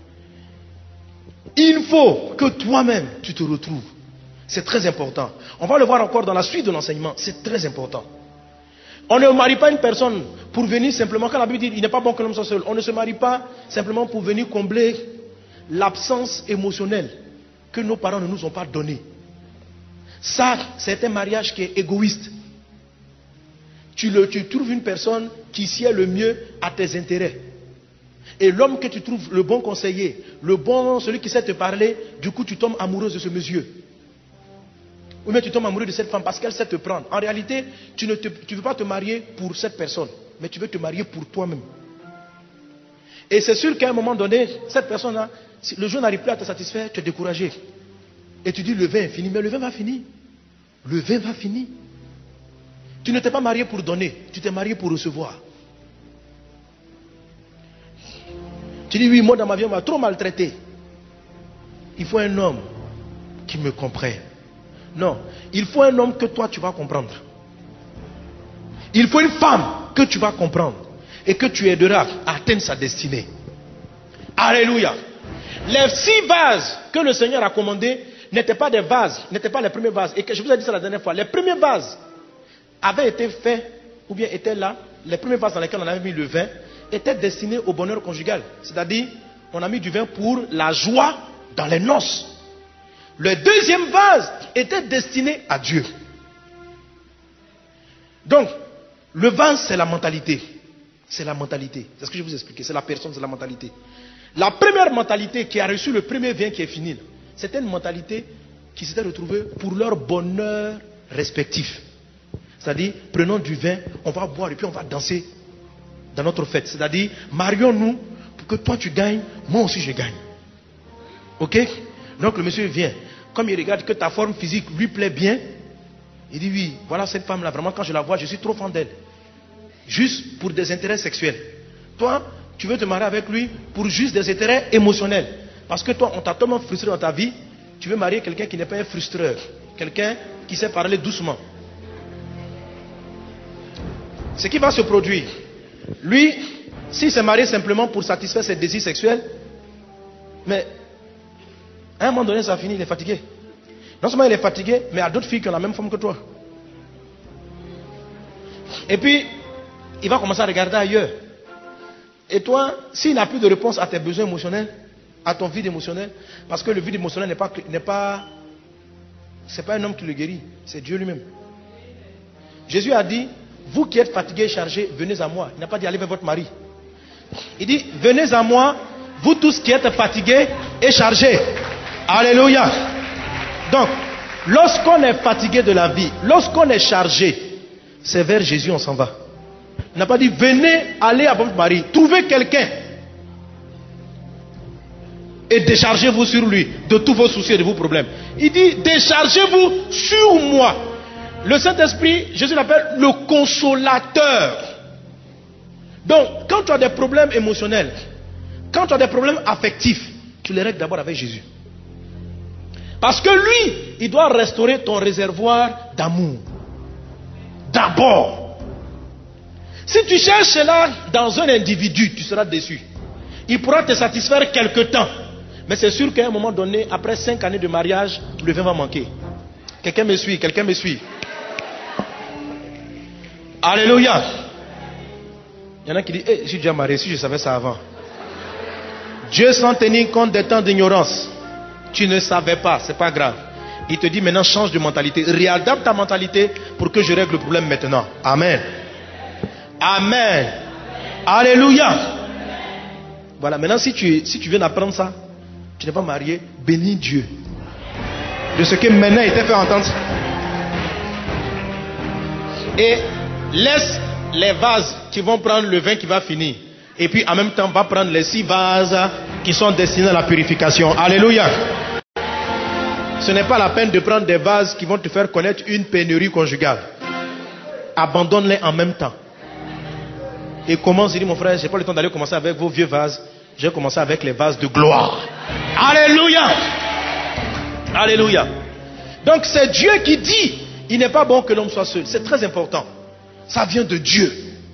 Speaker 3: Il faut que toi-même, tu te retrouves. C'est très important. On va le voir encore dans la suite de l'enseignement. C'est très important. On ne marie pas une personne pour venir simplement, quand la Bible dit il n'est pas bon que l'homme soit seul, on ne se marie pas simplement pour venir combler l'absence émotionnelle que nos parents ne nous ont pas donnée. Ça, c'est un mariage qui est égoïste. Tu trouves une personne qui sied le mieux à tes intérêts. Et l'homme que tu trouves le bon conseiller, celui qui sait te parler, du coup tu tombes amoureuse de ce monsieur. Ou bien tu tombes amoureux de cette femme parce qu'elle sait te prendre. En réalité, tu ne veux pas te marier pour cette personne, mais tu veux te marier pour toi-même. Et c'est sûr qu'à un moment donné, cette personne-là, si le jour n'arrive plus à te satisfaire, tu es découragé. Et tu dis le vin est fini, mais le vin va finir. Le vin va finir. Tu ne t'es pas marié pour donner, tu t'es marié pour recevoir. Tu dis oui, moi dans ma vie on m'a trop maltraité. Il faut un homme qui me comprenne. Non, il faut un homme que toi tu vas comprendre. Il faut une femme que tu vas comprendre et que tu aideras à atteindre sa destinée. Alléluia. Les 6 vases que le Seigneur a commandés n'étaient pas des vases, n'étaient pas les premiers vases. Et que je vous ai dit ça la dernière fois. Les premiers vases avaient été faits, ou bien étaient là, les premiers vases dans lesquels on avait mis le vin, étaient destinés au bonheur conjugal. C'est-à-dire, on a mis du vin pour la joie dans les noces. Le deuxième vase était destiné à Dieu. Donc, le vase, c'est la mentalité. C'est la mentalité. C'est ce que je vous expliquais. C'est la personne, c'est la mentalité. La première mentalité qui a reçu le premier vin qui est fini, c'était une mentalité qui s'était retrouvée pour leur bonheur respectif. C'est-à-dire, prenons du vin, on va boire et puis on va danser dans notre fête. C'est-à-dire, marions-nous pour que toi tu gagnes, moi aussi je gagne. Ok? Donc le monsieur vient. Comme il regarde que ta forme physique lui plaît bien, il dit oui, voilà cette femme-là, vraiment quand je la vois, je suis trop fan d'elle. Juste pour des intérêts sexuels. Toi, tu veux te marier avec lui pour juste des intérêts émotionnels. Parce que toi, on t'a tellement frustré dans ta vie, tu veux marier quelqu'un qui n'est pas un frustreur. Quelqu'un qui sait parler doucement. Ce qui va se produire, lui, s'il s'est marié simplement pour satisfaire ses désirs sexuels, mais à un moment donné, ça finit, il est fatigué. Non seulement il est fatigué, mais il y a d'autres filles qui ont la même forme que toi. Et puis, il va commencer à regarder ailleurs. Et toi, s'il n'a plus de réponse à tes besoins émotionnels, à ton vide émotionnel, parce que le vide émotionnel c'est pas un homme qui le guérit, c'est Dieu lui-même. Jésus a dit, vous qui êtes fatigués et chargés, venez à moi. Il n'a pas dit allez vers votre mari. Il dit, venez à moi, vous tous qui êtes fatigués et chargés. Alléluia. Donc, lorsqu'on est fatigué de la vie, lorsqu'on est chargé, c'est vers Jésus on s'en va. Il n'a pas dit, venez, allez à votre mari, trouvez quelqu'un et déchargez-vous sur lui de tous vos soucis et de vos problèmes. Il dit, déchargez-vous sur moi. Le Saint-Esprit, Jésus l'appelle le consolateur. Donc, quand tu as des problèmes émotionnels, quand tu as des problèmes affectifs, tu les règles d'abord avec Jésus. Parce que lui, il doit restaurer ton réservoir d'amour. D'abord. Si tu cherches cela dans un individu, tu seras déçu. Il pourra te satisfaire quelque temps. Mais c'est sûr qu'à un moment donné, après 5 années de mariage, le vin va manquer. Quelqu'un me suit, quelqu'un me suit. Alléluia. Il y en a qui disent, je suis déjà marié, si je savais ça avant. Dieu sans tenir compte des temps d'ignorance. Tu ne savais pas, c'est pas grave. Il te dit maintenant change de mentalité. Réadapte ta mentalité pour que je règle le problème maintenant. Amen. Amen. Alléluia. Voilà, maintenant si tu viens d'apprendre ça, tu n'es pas marié, bénis Dieu. de ce que maintenant il t'a fait entendre. Et laisse les vases qui vont prendre le vin qui va finir. Et puis en même temps, va prendre les 6 vases qui sont destinés à la purification. Alléluia. Ce n'est pas la peine de prendre des vases qui vont te faire connaître une pénurie conjugale. Abandonne-les en même temps. Et commence, il dit mon frère, je n'ai pas le temps d'aller commencer avec vos vieux vases. Je vais commencer avec les vases de gloire. Alléluia. Alléluia. Donc c'est Dieu qui dit, il n'est pas bon que l'homme soit seul. C'est très important. Ça vient de Dieu.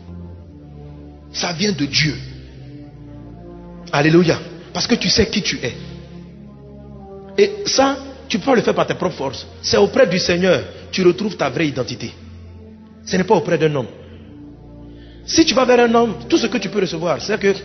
Speaker 3: Ça vient de Dieu. Alléluia. Parce que tu sais qui tu es. Et ça, tu peux pas le faire par tes propres forces. C'est auprès du Seigneur tu retrouves ta vraie identité. Ce n'est pas auprès d'un homme. Si tu vas vers un homme, tout ce que tu peux recevoir, c'est que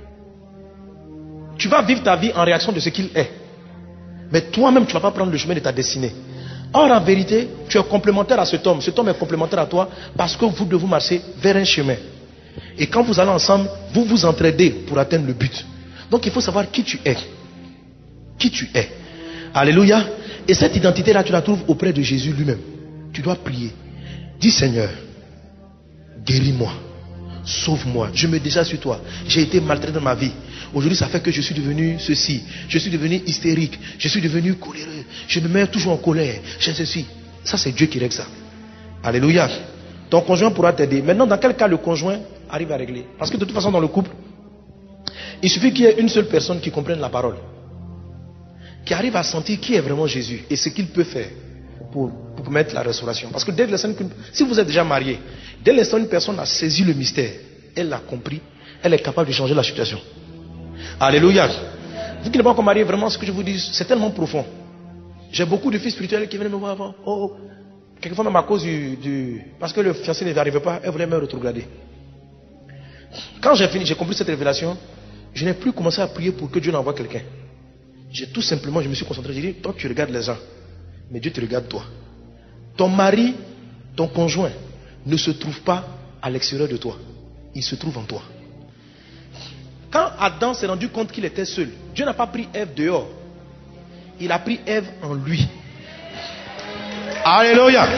Speaker 3: tu vas vivre ta vie en réaction de ce qu'il est. Mais toi-même, tu ne vas pas prendre le chemin de ta destinée. Or, en vérité, tu es complémentaire à cet homme. Cet homme est complémentaire à toi parce que vous devez marcher vers un chemin. Et quand vous allez ensemble, vous vous entraidez pour atteindre le but. Donc, il faut savoir qui tu es. Qui tu es. Alléluia. Et cette identité-là, tu la trouves auprès de Jésus lui-même. Tu dois prier. Dis Seigneur, guéris-moi. Sauve-moi. Je me décharge sur toi. J'ai été maltraité dans ma vie. Aujourd'hui, ça fait que je suis devenu ceci. Je suis devenu hystérique. Je suis devenu coléreux. Je me mets toujours en colère. Je ceci. Ça, c'est Dieu qui règle ça. Alléluia. Ton conjoint pourra t'aider. Maintenant, dans quel cas le conjoint arrive à régler? Parce que de toute façon, dans le couple, il suffit qu'il y ait une seule personne qui comprenne la parole. Qui arrive à sentir qui est vraiment Jésus et ce qu'il peut faire pour permettre la restauration. Parce que dès l'instant si vous êtes déjà marié, dès l'instant une personne a saisi le mystère, elle l'a compris, elle est capable de changer la situation. Alléluia. Vous qui n'êtes pas encore marié, vraiment ce que je vous dis, c'est tellement profond. J'ai beaucoup de filles spirituelles qui viennent me voir avant. Quelquefois même à cause parce que le fiancé ne n'arrivait pas, elle voulait me rétrograder. Quand j'ai fini, j'ai compris cette révélation, je n'ai plus commencé à prier pour que Dieu n'envoie quelqu'un. Je me suis concentré, j'ai dit, toi tu regardes les gens, mais Dieu te regarde toi. Ton mari, ton conjoint, ne se trouve pas à l'extérieur de toi. Il se trouve en toi. Quand Adam s'est rendu compte qu'il était seul, Dieu n'a pas pris Ève dehors. Il a pris Ève en lui. Alléluia.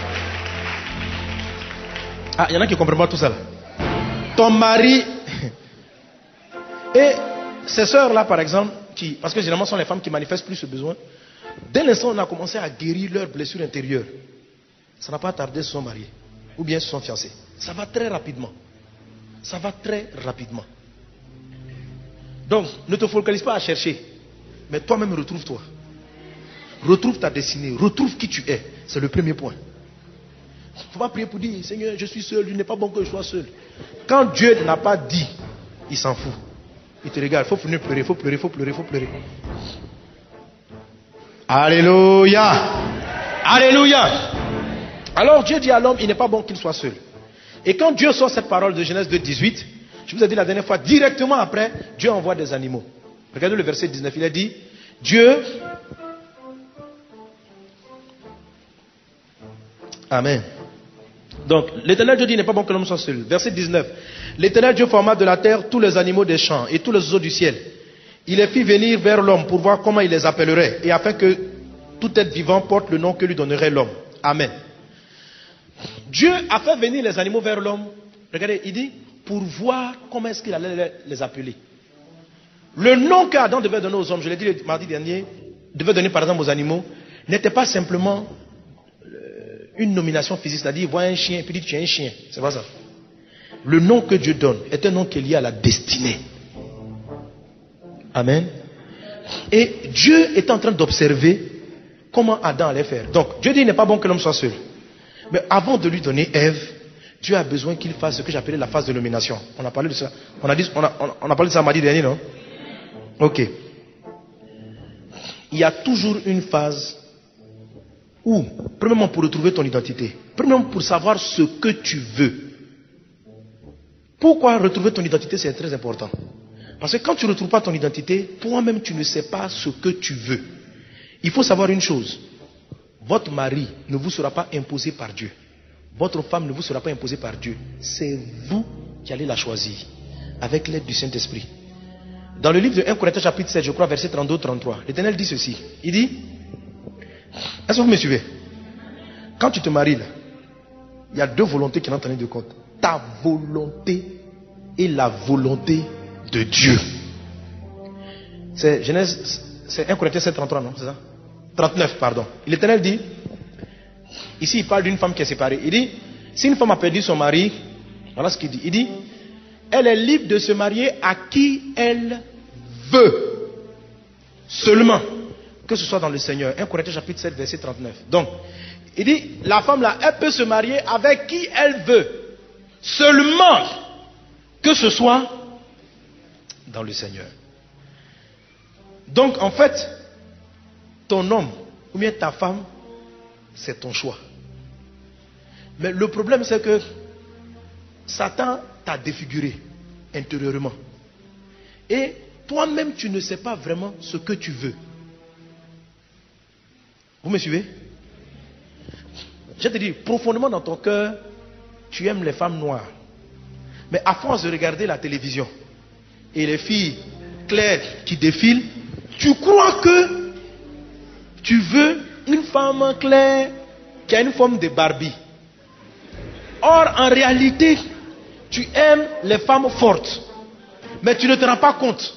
Speaker 3: Ah, il y en a qui ne comprennent pas tout ça là. Ton mari et ces sœurs-là, par exemple, parce que généralement ce sont les femmes qui manifestent plus ce besoin. Dès l'instant où on a commencé à guérir leurs blessures intérieures, ça n'a pas tardé, se sont mariés. Ou bien se sont fiancés. Ça va très rapidement. Ça va très rapidement. Donc, ne te focalise pas à chercher. Mais toi-même, retrouve-toi. Retrouve ta destinée. Retrouve qui tu es. C'est le premier point. Il ne faut pas prier pour dire, Seigneur, je suis seul. Il n'est pas bon que je sois seul. Quand Dieu n'a pas dit, il s'en fout. Il te regarde. Il faut venir pleurer, il faut pleurer, il faut pleurer, il faut pleurer. Alléluia. Alléluia. Alors Dieu dit à l'homme, il n'est pas bon qu'il soit seul. Et quand Dieu sort cette parole de Genèse 2:18, je vous ai dit la dernière fois, directement après, Dieu envoie des animaux. Regardez le verset 19, il a dit, Dieu... Amen. Donc, l'Éternel Dieu dit, il n'est pas bon que l'homme soit seul. Verset 19. L'Éternel Dieu forma de la terre tous les animaux des champs et tous les oiseaux du ciel. Il les fit venir vers l'homme pour voir comment il les appellerait et afin que tout être vivant porte le nom que lui donnerait l'homme. Amen. Dieu a fait venir les animaux vers l'homme. Regardez, il dit, pour voir comment est-ce qu'il allait les appeler. Le nom qu'Adam devait donner aux hommes, je l'ai dit le mardi dernier, devait donner par exemple aux animaux, n'était pas simplement une nomination physique, c'est-à-dire voir un chien et puis dire tu es un chien. C'est pas ça. Le nom que Dieu donne est un nom qui est lié à la destinée. Amen. Et Dieu est en train d'observer comment Adam allait faire. Donc, Dieu dit il n'est pas bon que l'homme soit seul. Mais avant de lui donner Ève, Dieu a besoin qu'il fasse ce que j'appelais la phase de nomination. On a parlé de ça. On a parlé de ça mardi dernier, non? Ok. Il y a toujours une phase où, premièrement pour retrouver ton identité, premièrement pour savoir ce que tu veux. Pourquoi retrouver ton identité, c'est très important? Parce que quand tu ne retrouves pas ton identité, toi-même tu ne sais pas ce que tu veux. Il faut savoir une chose. Votre mari ne vous sera pas imposé par Dieu. Votre femme ne vous sera pas imposée par Dieu. C'est vous qui allez la choisir. Avec l'aide du Saint-Esprit. Dans le livre de 1 Corinthiens chapitre 7, je crois, verset 32-33, l'Éternel dit ceci. Il dit, Est-ce que vous me suivez? Quand tu te maries là, il y a deux volontés qui entrent en ligne de compte. Ta volonté et la volonté de Dieu. C'est Genèse, c'est 1 Corinthiens 7, 33, non? C'est ça? 39, pardon. L'Éternel dit, ici il parle d'une femme qui est séparée. Il dit, si une femme a perdu son mari, voilà ce qu'il dit. Il dit, elle est libre de se marier à qui elle veut. Seulement, que ce soit dans le Seigneur. 1 Corinthiens chapitre 7, verset 39. Donc, il dit, la femme là, elle peut se marier avec qui elle veut. Seulement, que ce soit dans le Seigneur. Donc, en fait, ton homme ou bien ta femme, c'est ton choix. Mais le problème, c'est que Satan t'a défiguré intérieurement. Et toi-même, tu ne sais pas vraiment ce que tu veux. Vous me suivez? Je te dis, profondément dans ton cœur, tu aimes les femmes noires. Mais à force de regarder la télévision et les filles claires qui défilent, tu crois que tu veux une femme claire qui a une forme de Barbie. Or, en réalité, tu aimes les femmes fortes. Mais tu ne te rends pas compte.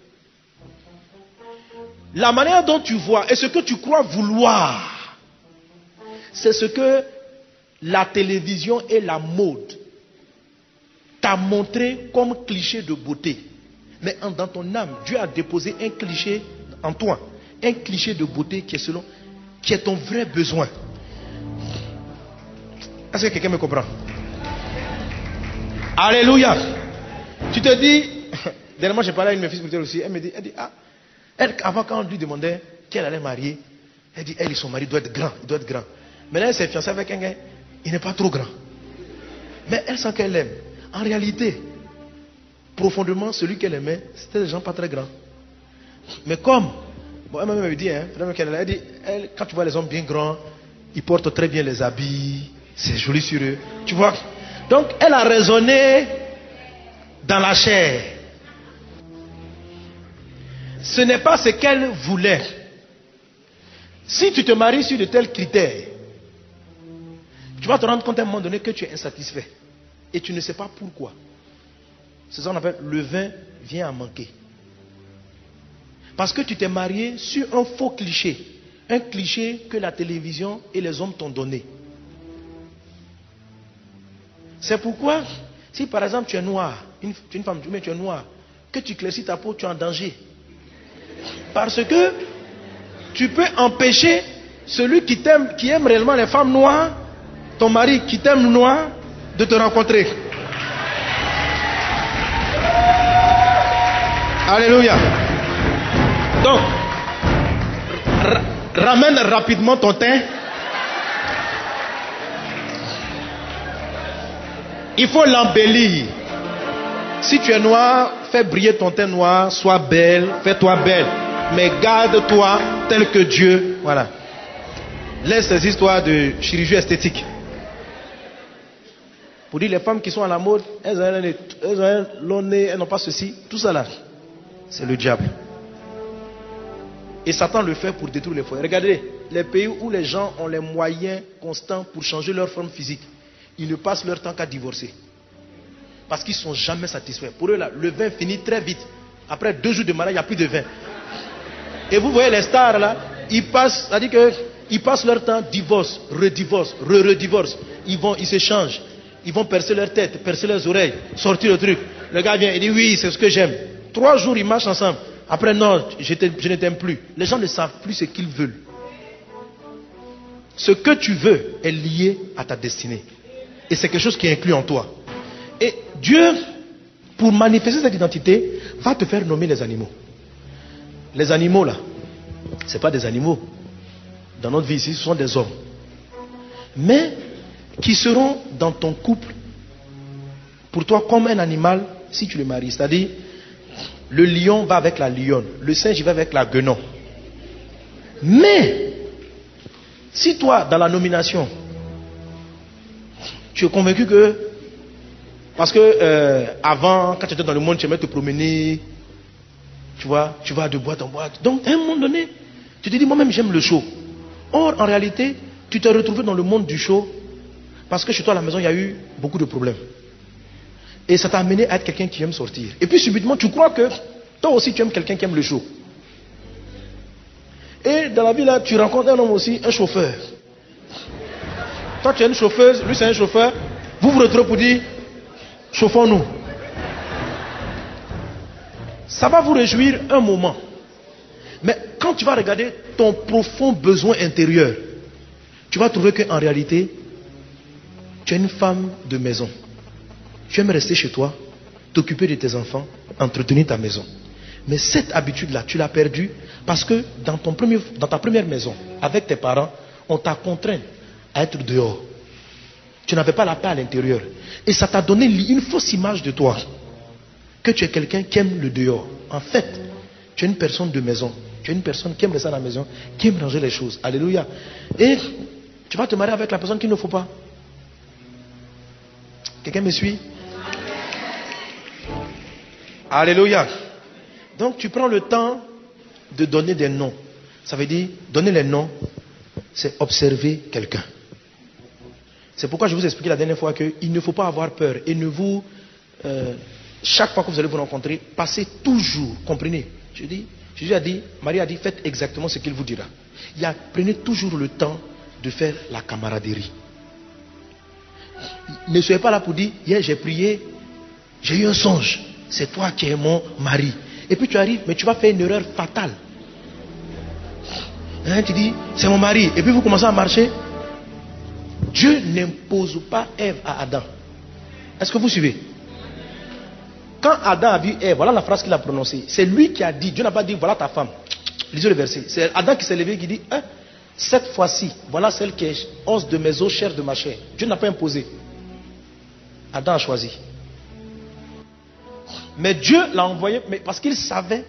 Speaker 3: La manière dont tu vois et ce que tu crois vouloir, c'est ce que la télévision et la mode t'a montré comme cliché de beauté. Mais dans ton âme, Dieu a déposé un cliché en toi. Un cliché de beauté qui est ton vrai besoin. Est-ce que quelqu'un me comprend? Alléluia. Tu te dis, dernièrement j'ai parlé à une de mes filles spirituelles aussi, elle me dit, avant quand on lui demandait qu'elle allait marier, elle dit, son mari doit être grand, il doit être grand. Mais là elle s'est fiancée avec un gars, il n'est pas trop grand. Mais elle sent qu'elle l'aime. En réalité, profondément, celui qu'elle aimait, c'était des gens pas très grands. Mais comme, elle m'a dit, quand tu vois les hommes bien grands, ils portent très bien les habits, c'est joli sur eux. Tu vois? Donc, elle a raisonné dans la chair. Ce n'est pas ce qu'elle voulait. Si tu te maries sur de tels critères, tu vas te rendre compte à un moment donné que tu es insatisfait. Et tu ne sais pas pourquoi. C'est ça qu'on appelle le vin vient à manquer. Parce que tu t'es marié sur un faux cliché. Un cliché que la télévision et les hommes t'ont donné. C'est pourquoi, si par exemple tu es noir, une femme, mais tu es noir, que tu éclaircis ta peau, tu es en danger. Parce que tu peux empêcher celui qui aime réellement les femmes noires, ton mari qui t'aime noir, de te rencontrer. Alléluia. Donc, ramène rapidement ton teint. Il faut l'embellir. Si tu es noir, fais briller ton teint noir, sois belle, fais-toi belle. Mais garde-toi tel que Dieu. Voilà. Laisse ces histoires de chirurgie esthétique. Pour dire les femmes qui sont à la mode, elles ont un long nez, elles n'ont pas ceci. Tout ça là, c'est le diable. Et Satan le fait pour détruire les foyers. Regardez, les pays où les gens ont les moyens constants pour changer leur forme physique, ils ne passent leur temps qu'à divorcer. Parce qu'ils ne sont jamais satisfaits. Pour eux, là, le vin finit très vite. Après 2 jours de mariage, il n'y a plus de vin. Et vous voyez les stars là, ils passent leur temps, divorce, redivorce, redivorce. Ils se changent. Ils vont percer leur tête, percer leurs oreilles, sortir le truc. Le gars vient et dit oui, c'est ce que j'aime. 3 jours, ils marchent ensemble. Après, non, je ne t'aime plus. Les gens ne savent plus ce qu'ils veulent. Ce que tu veux est lié à ta destinée. Et c'est quelque chose qui est inclus en toi. Et Dieu, pour manifester cette identité, va te faire nommer les animaux. Les animaux là, ce n'est pas des animaux. Dans notre vie ici, ce sont des hommes. Mais qui seront dans ton couple, pour toi comme un animal, si tu le maries. C'est-à-dire, le lion va avec la lionne, le singe va avec la guenon. Mais, si toi, dans la nomination, tu es convaincu que, parce que avant, quand tu étais dans le monde, tu aimais te promener, tu vois, tu vas de boîte en boîte. Donc, à un moment donné, tu te dis, moi-même, j'aime le show. Or, en réalité, tu t'es retrouvé dans le monde du show parce que chez toi à la maison, il y a eu beaucoup de problèmes. Et ça t'a amené à être quelqu'un qui aime sortir. Et puis subitement, tu crois que toi aussi, tu aimes quelqu'un qui aime le show. Et dans la vie, là, tu rencontres un homme aussi, un chauffeur. Toi, tu es une chauffeuse, lui, c'est un chauffeur. Vous vous retrouvez pour dire, chauffons-nous. Ça va vous réjouir un moment. Mais quand tu vas regarder ton profond besoin intérieur, tu vas trouver qu'en réalité, tu es une femme de maison. Tu aimes rester chez toi, t'occuper de tes enfants, entretenir ta maison. Mais cette habitude-là, tu l'as perdue parce que dans ta première maison, avec tes parents, on t'a contraint à être dehors. Tu n'avais pas la paix à l'intérieur. Et ça t'a donné une fausse image de toi. Que tu es quelqu'un qui aime le dehors. En fait, tu es une personne de maison. Tu es une personne qui aime rester à la maison, qui aime ranger les choses. Alléluia. Et tu vas te marier avec la personne qu'il ne faut pas. Quelqu'un me suit? Alléluia. Donc tu prends le temps de donner des noms. Ça veut dire, donner les noms, c'est observer quelqu'un. C'est pourquoi je vous ai expliqué la dernière fois qu'il ne faut pas avoir peur. Et ne vous... chaque fois que vous allez vous rencontrer, passez toujours, comprenez. Jésus a dit, Marie a dit, faites exactement ce qu'il vous dira. Prenez toujours le temps de faire la camaraderie. Ne soyez pas là pour dire, hier j'ai prié, j'ai eu un songe, c'est toi qui es mon mari. Et puis tu arrives, mais tu vas faire une erreur fatale. Tu dis, c'est mon mari. Et puis vous commencez à marcher. Dieu n'impose pas Ève à Adam. Est-ce que vous suivez? Quand Adam a vu Ève, voilà la phrase qu'il a prononcée. C'est lui qui a dit, Dieu n'a pas dit, voilà ta femme. Lisez le verset. C'est Adam qui s'est levé et qui dit, cette fois-ci, voilà celle qui est os de mes os, chair de ma chair. Dieu n'a pas imposé. Adam a choisi. Mais Dieu l'a envoyé parce qu'il savait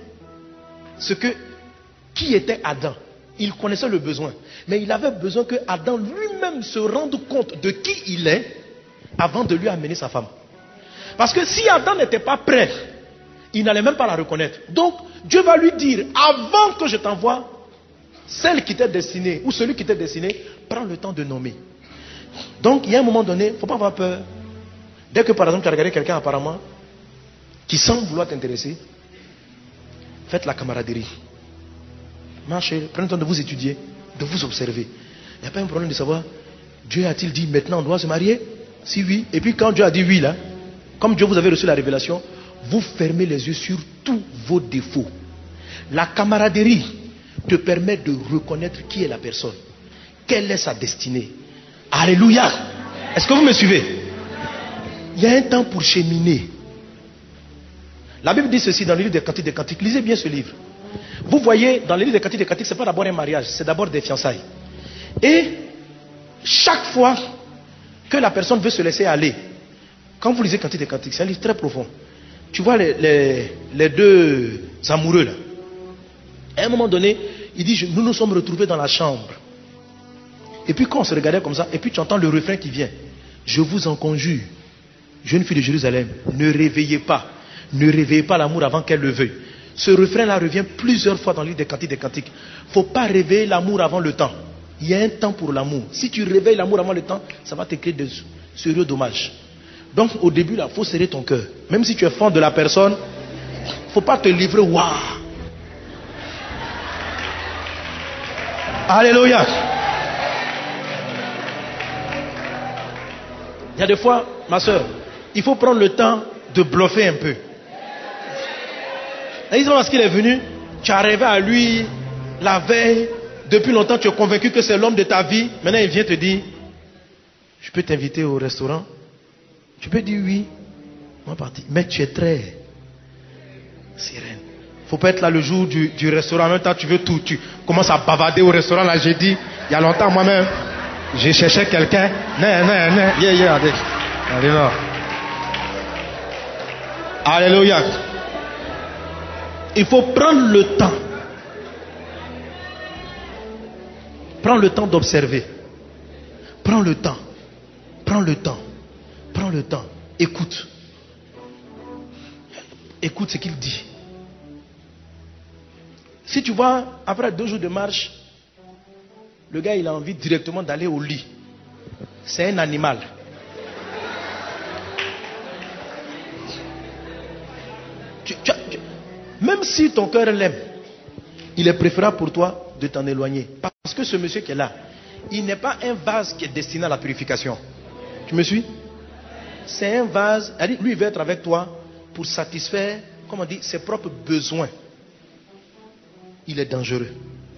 Speaker 3: qui était Adam. Il connaissait le besoin. Mais il avait besoin que Adam lui-même se rende compte de qui il est avant de lui amener sa femme. Parce que si Adam n'était pas prêt, il n'allait même pas la reconnaître. Donc Dieu va lui dire, avant que je t'envoie celle qui t'est destinée ou celui qui t'est destiné, prends le temps de nommer. Donc il y a un moment donné, il ne faut pas avoir peur. Dès que par exemple tu as regardé quelqu'un apparemment qui semble vouloir t'intéresser, faites la camaraderie. Marchez, prenez le temps de vous étudier, de vous observer. Il n'y a pas un problème de savoir, Dieu a-t-il dit maintenant on doit se marier? Si oui, et puis quand Dieu a dit oui là, comme Dieu vous avait reçu la révélation, vous fermez les yeux sur tous vos défauts. La camaraderie te permet de reconnaître qui est la personne, quelle est sa destinée. Alléluia. Est-ce que vous me suivez? Il y a un temps pour cheminer. La Bible dit ceci dans le livre des Cantiques. Lisez bien ce livre. Vous voyez, dans le livre des Cantiques, ce n'est pas d'abord un mariage, c'est d'abord des fiançailles. Et chaque fois que la personne veut se laisser aller, quand vous lisez Cantiques, c'est un livre très profond. Tu vois les deux amoureux là. À un moment donné, il dit, nous nous sommes retrouvés dans la chambre. Et puis quand on se regardait comme ça, et puis tu entends le refrain qui vient. Je vous en conjure, jeune fille de Jérusalem, ne réveillez pas l'amour avant qu'elle le veuille. Ce refrain-là revient plusieurs fois dans le livre des Cantiques. Il ne faut pas réveiller l'amour avant le temps. Il y a un temps pour l'amour. Si tu réveilles l'amour avant le temps, ça va te créer de sérieux dommages. Donc au début, il faut serrer ton cœur. Même si tu es fan de la personne, il ne faut pas te livrer. Waouh! Alléluia! Il y a des fois, ma soeur, il faut prendre le temps de bluffer un peu. Et parce qu'il est venu, tu es arrivé à lui la veille, depuis longtemps tu es convaincu que c'est l'homme de ta vie. Maintenant il vient te dire, je peux t'inviter au restaurant? Tu peux dire oui, moi parti. Mais tu es très sirène. Il ne faut pas être là le jour du restaurant. En même temps tu veux tout. Tu commences à bavarder au restaurant. Là j'ai dit, il y a longtemps moi-même, j'ai cherché quelqu'un. Alléluia. Il faut prendre le temps. Prends le temps d'observer. Prends le temps. Prends le temps. Prends le temps. Écoute. Écoute ce qu'il dit. Si tu vois, après 2 jours de marche, Le gars, il a envie directement d'aller au lit. C'est un animal. Même si ton cœur l'aime, il est préférable pour toi de t'en éloigner. Parce que ce monsieur qui est là, il n'est pas un vase qui est destiné à la purification. Tu me suis? C'est un vase, lui il veut être avec toi pour satisfaire, comment on dit, ses propres besoins. Il est dangereux.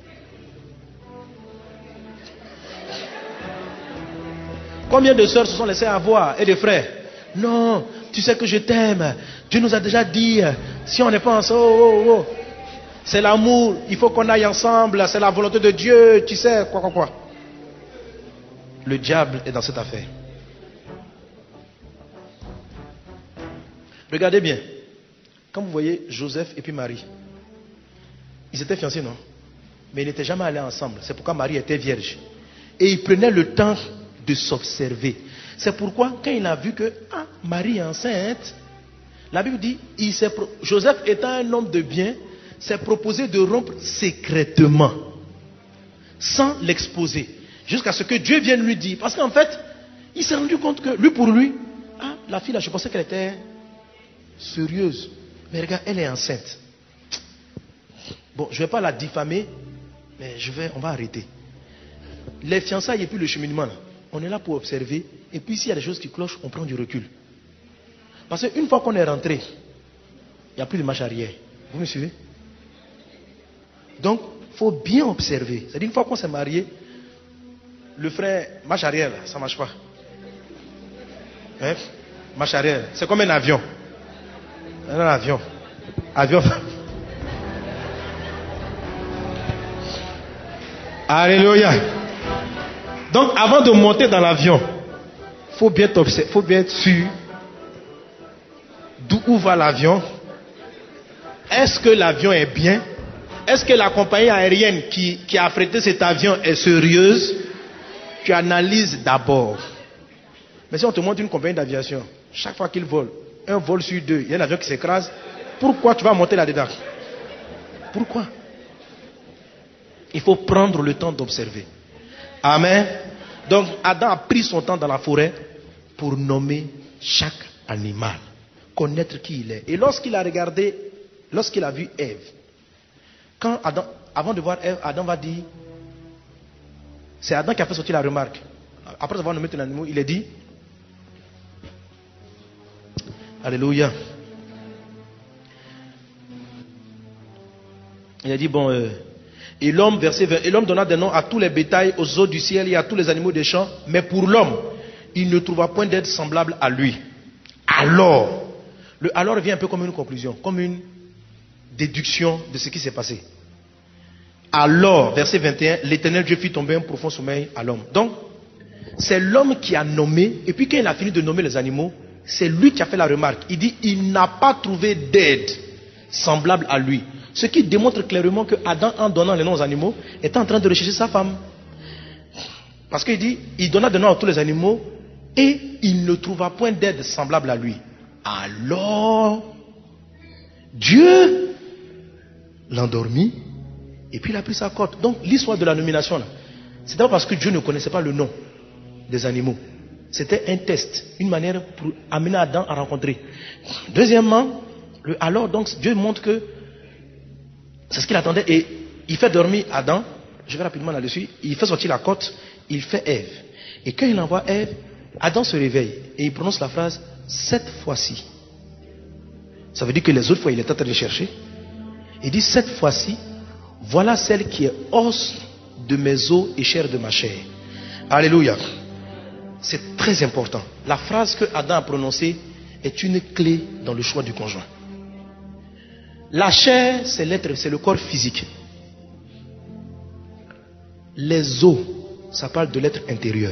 Speaker 3: Combien de sœurs se sont laissées avoir et de frères? Non, tu sais que je t'aime. Dieu nous a déjà dit, si on n'est pas ensemble, c'est l'amour, il faut qu'on aille ensemble, c'est la volonté de Dieu, tu sais, quoi. Le diable est dans cette affaire. Regardez bien. Quand vous voyez Joseph et puis Marie, ils étaient fiancés, non? Mais ils n'étaient jamais allés ensemble. C'est pourquoi Marie était vierge. Et ils prenaient le temps de s'observer. C'est pourquoi, quand il a vu que Marie est enceinte, la Bible dit, Joseph étant un homme de bien, s'est proposé de rompre secrètement, sans l'exposer, jusqu'à ce que Dieu vienne lui dire. Parce qu'en fait, il s'est rendu compte que, pour lui, la fille là, je pensais qu'elle était sérieuse. Mais regarde, elle est enceinte. Bon, je ne vais pas la diffamer, mais on va arrêter. Les fiançailles et puis le cheminement, là, on est là pour observer. Et puis s'il y a des choses qui clochent, on prend du recul. Parce qu'une fois qu'on est rentré, il n'y a plus de marche arrière. Vous me suivez? Donc, il faut bien observer. C'est-à-dire, une fois qu'on s'est marié, le frère, marche arrière, là, ça ne marche pas. Hein? Marche arrière, c'est comme un avion. Un avion. Avion. Alléluia. Donc, avant de monter dans l'avion, il faut bien t'observer, faut bien être sûr d'où va l'avion. Est-ce que l'avion est bien? Est-ce que la compagnie aérienne qui a affrété cet avion est sérieuse? Tu analyses d'abord. Mais si on te montre une compagnie d'aviation, chaque fois qu'ils volent, un vol sur deux, il y a un avion qui s'écrase, pourquoi tu vas monter là-dedans? Pourquoi? Il faut prendre le temps d'observer. Amen. Donc Adam a pris son temps dans la forêt pour nommer chaque animal, connaître qui il est. Et lorsqu'il a regardé, lorsqu'il a vu Ève, quand Adam, avant de voir Ève, Adam va dire, c'est Adam qui a fait sortir la remarque. Après avoir nommé ton animal, il a dit, alléluia. Il a dit, et l'homme, verset 20, et l'homme donna des noms à tous les bétails, aux oiseaux du ciel et à tous les animaux des champs, mais pour l'homme, il ne trouva point d'être semblable à lui. Alors, le alors vient un peu comme une conclusion, comme une déduction de ce qui s'est passé. Alors, verset 21, l'Éternel Dieu fit tomber un profond sommeil à l'homme. Donc, c'est l'homme qui a nommé, et puis quand il a fini de nommer les animaux, c'est lui qui a fait la remarque. Il dit, il n'a pas trouvé d'aide semblable à lui. Ce qui démontre clairement que Adam, en donnant les noms aux animaux, est en train de rechercher sa femme. Parce qu'il dit, il donna des noms à tous les animaux et il ne trouva point d'aide semblable à lui. Alors, Dieu l'endormit et puis il a pris sa cote. Donc, l'histoire de la nomination, là, c'est pas parce que Dieu ne connaissait pas le nom des animaux. C'était un test, une manière pour amener Adam à rencontrer. Deuxièmement, alors, donc, Dieu montre que c'est ce qu'il attendait et il fait dormir Adam. Je vais rapidement là-dessus. Il fait sortir la côte, il fait Ève. Et quand il envoie Ève, Adam se réveille et il prononce la phrase cette fois-ci. Ça veut dire que les autres fois il est en train de chercher. Il dit cette fois-ci, voilà celle qui est os de mes os et chair de ma chair. Alléluia. C'est très important. La phrase que Adam a prononcée est une clé dans le choix du conjoint. La chair, c'est l'être, c'est le corps physique. Les os, ça parle de l'être intérieur.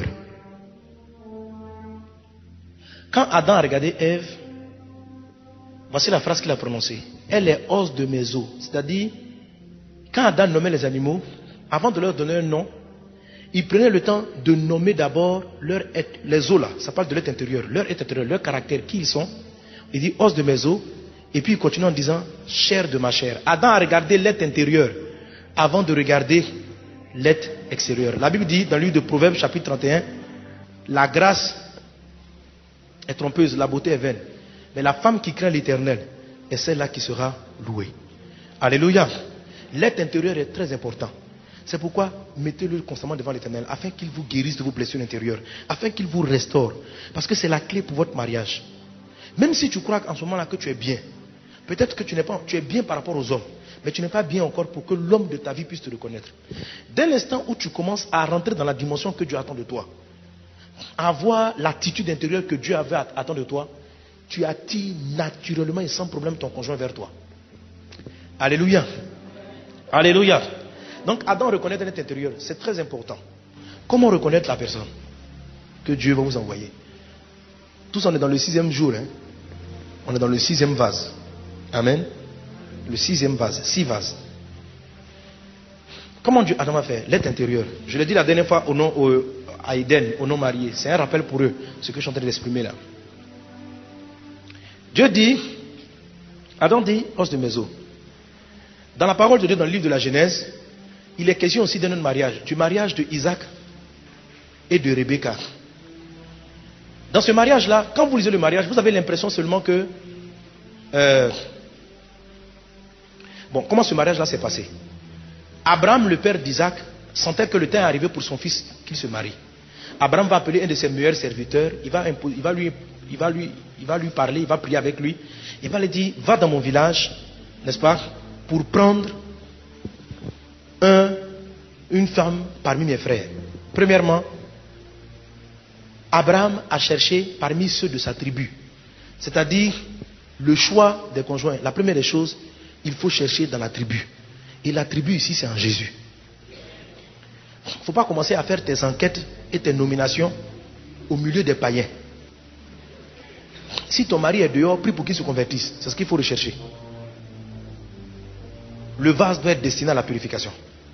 Speaker 3: Quand Adam a regardé Ève, voici la phrase qu'il a prononcée. Elle est os de mes os. C'est-à-dire, quand Adam nommait les animaux, avant de leur donner un nom, il prenait le temps de nommer d'abord les os là. Ça parle de l'être intérieur. Leur être intérieur, leur caractère, qui ils sont. Il dit os de mes os. Et puis il continue en disant chair de ma chair. Adam a regardé l'être intérieur avant de regarder l'être extérieur. La Bible dit dans le livre de Proverbes chapitre 31, la grâce est trompeuse, la beauté est vaine. Mais la femme qui craint l'Éternel est celle-là qui sera louée. Alléluia. L'être intérieur est très important. C'est pourquoi mettez-le constamment devant l'Éternel afin qu'il vous guérisse de vos blessures intérieures, afin qu'il vous restaure. Parce que c'est la clé pour votre mariage. Même si tu crois en ce moment-là que tu es bien, peut-être que tu es bien par rapport aux hommes, mais tu n'es pas bien encore pour que l'homme de ta vie puisse te reconnaître. Dès l'instant où tu commences à rentrer dans la dimension que Dieu attend de toi, à avoir l'attitude intérieure que Dieu attend de toi, tu attires naturellement et sans problème ton conjoint vers toi. Alléluia. Alléluia. Donc Adam reconnaît l'être intérieur, c'est très important. Comment reconnaître la personne que Dieu va vous envoyer? Tous on est dans le 6e jour, hein? On est dans le 6e vase. Amen. Le 6e vase, 6 vases. Comment Dieu Adam a fait? L'être intérieur. Je l'ai dit la dernière fois à Eden, au non marié. C'est un rappel pour eux, ce que je suis en train d'exprimer là. Dieu dit, Adam dit, os de mes os. Dans la parole de Dieu, dans le livre de la Genèse, il est question aussi d'un autre mariage, du mariage de Isaac et de Rebecca. Dans ce mariage-là, quand vous lisez le mariage, vous avez l'impression seulement que... comment ce mariage-là s'est passé? Abraham, le père d'Isaac, sentait que le temps est arrivé pour son fils qu'il se marie. Abraham va appeler un de ses meilleurs serviteurs, il va lui parler, il va prier avec lui, il va lui dire, va dans mon village, n'est-ce pas, pour prendre une femme parmi mes frères. Premièrement, Abraham a cherché parmi ceux de sa tribu, c'est-à-dire le choix des conjoints. La première des choses, il faut chercher dans la tribu. Et la tribu ici, c'est en Jésus. Il ne faut pas commencer à faire tes enquêtes et tes nominations au milieu des païens. Si ton mari est dehors, prie pour qu'il se convertisse. C'est ce qu'il faut rechercher. Le vase doit être destiné à la purification.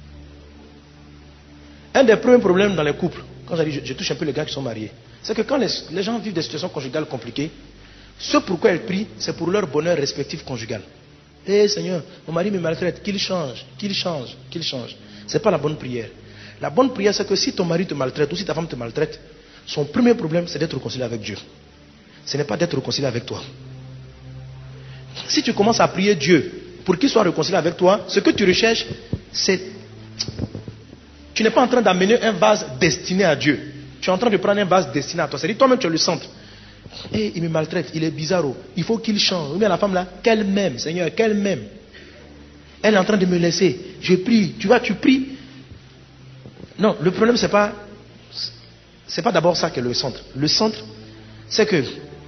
Speaker 3: Un des premiers problèmes dans les couples, quand je touche un peu les gars qui sont mariés, c'est que quand les gens vivent des situations conjugales compliquées, ce pourquoi elles prient, c'est pour leur bonheur respectif conjugal. Seigneur, mon mari me maltraite, qu'il change, qu'il change, qu'il change. Ce n'est pas la bonne prière. La bonne prière, c'est que si ton mari te maltraite ou si ta femme te maltraite, son premier problème, c'est d'être réconcilié avec Dieu. Ce n'est pas d'être réconcilié avec toi. Si tu commences à prier Dieu pour qu'il soit réconcilié avec toi, ce que tu recherches, c'est... Tu n'es pas en train d'amener un vase destiné à Dieu. Tu es en train de prendre un vase destiné à toi. C'est-à-dire toi-même tu es le centre. Il me maltraite, il est bizarre. Il faut qu'il change. Ou bien la femme là, qu'elle m'aime, Seigneur, qu'elle m'aime. Elle est en train de me laisser. Je prie. Tu vois, tu pries. Non, le problème c'est pas d'abord ça qui est le centre. Le centre, c'est que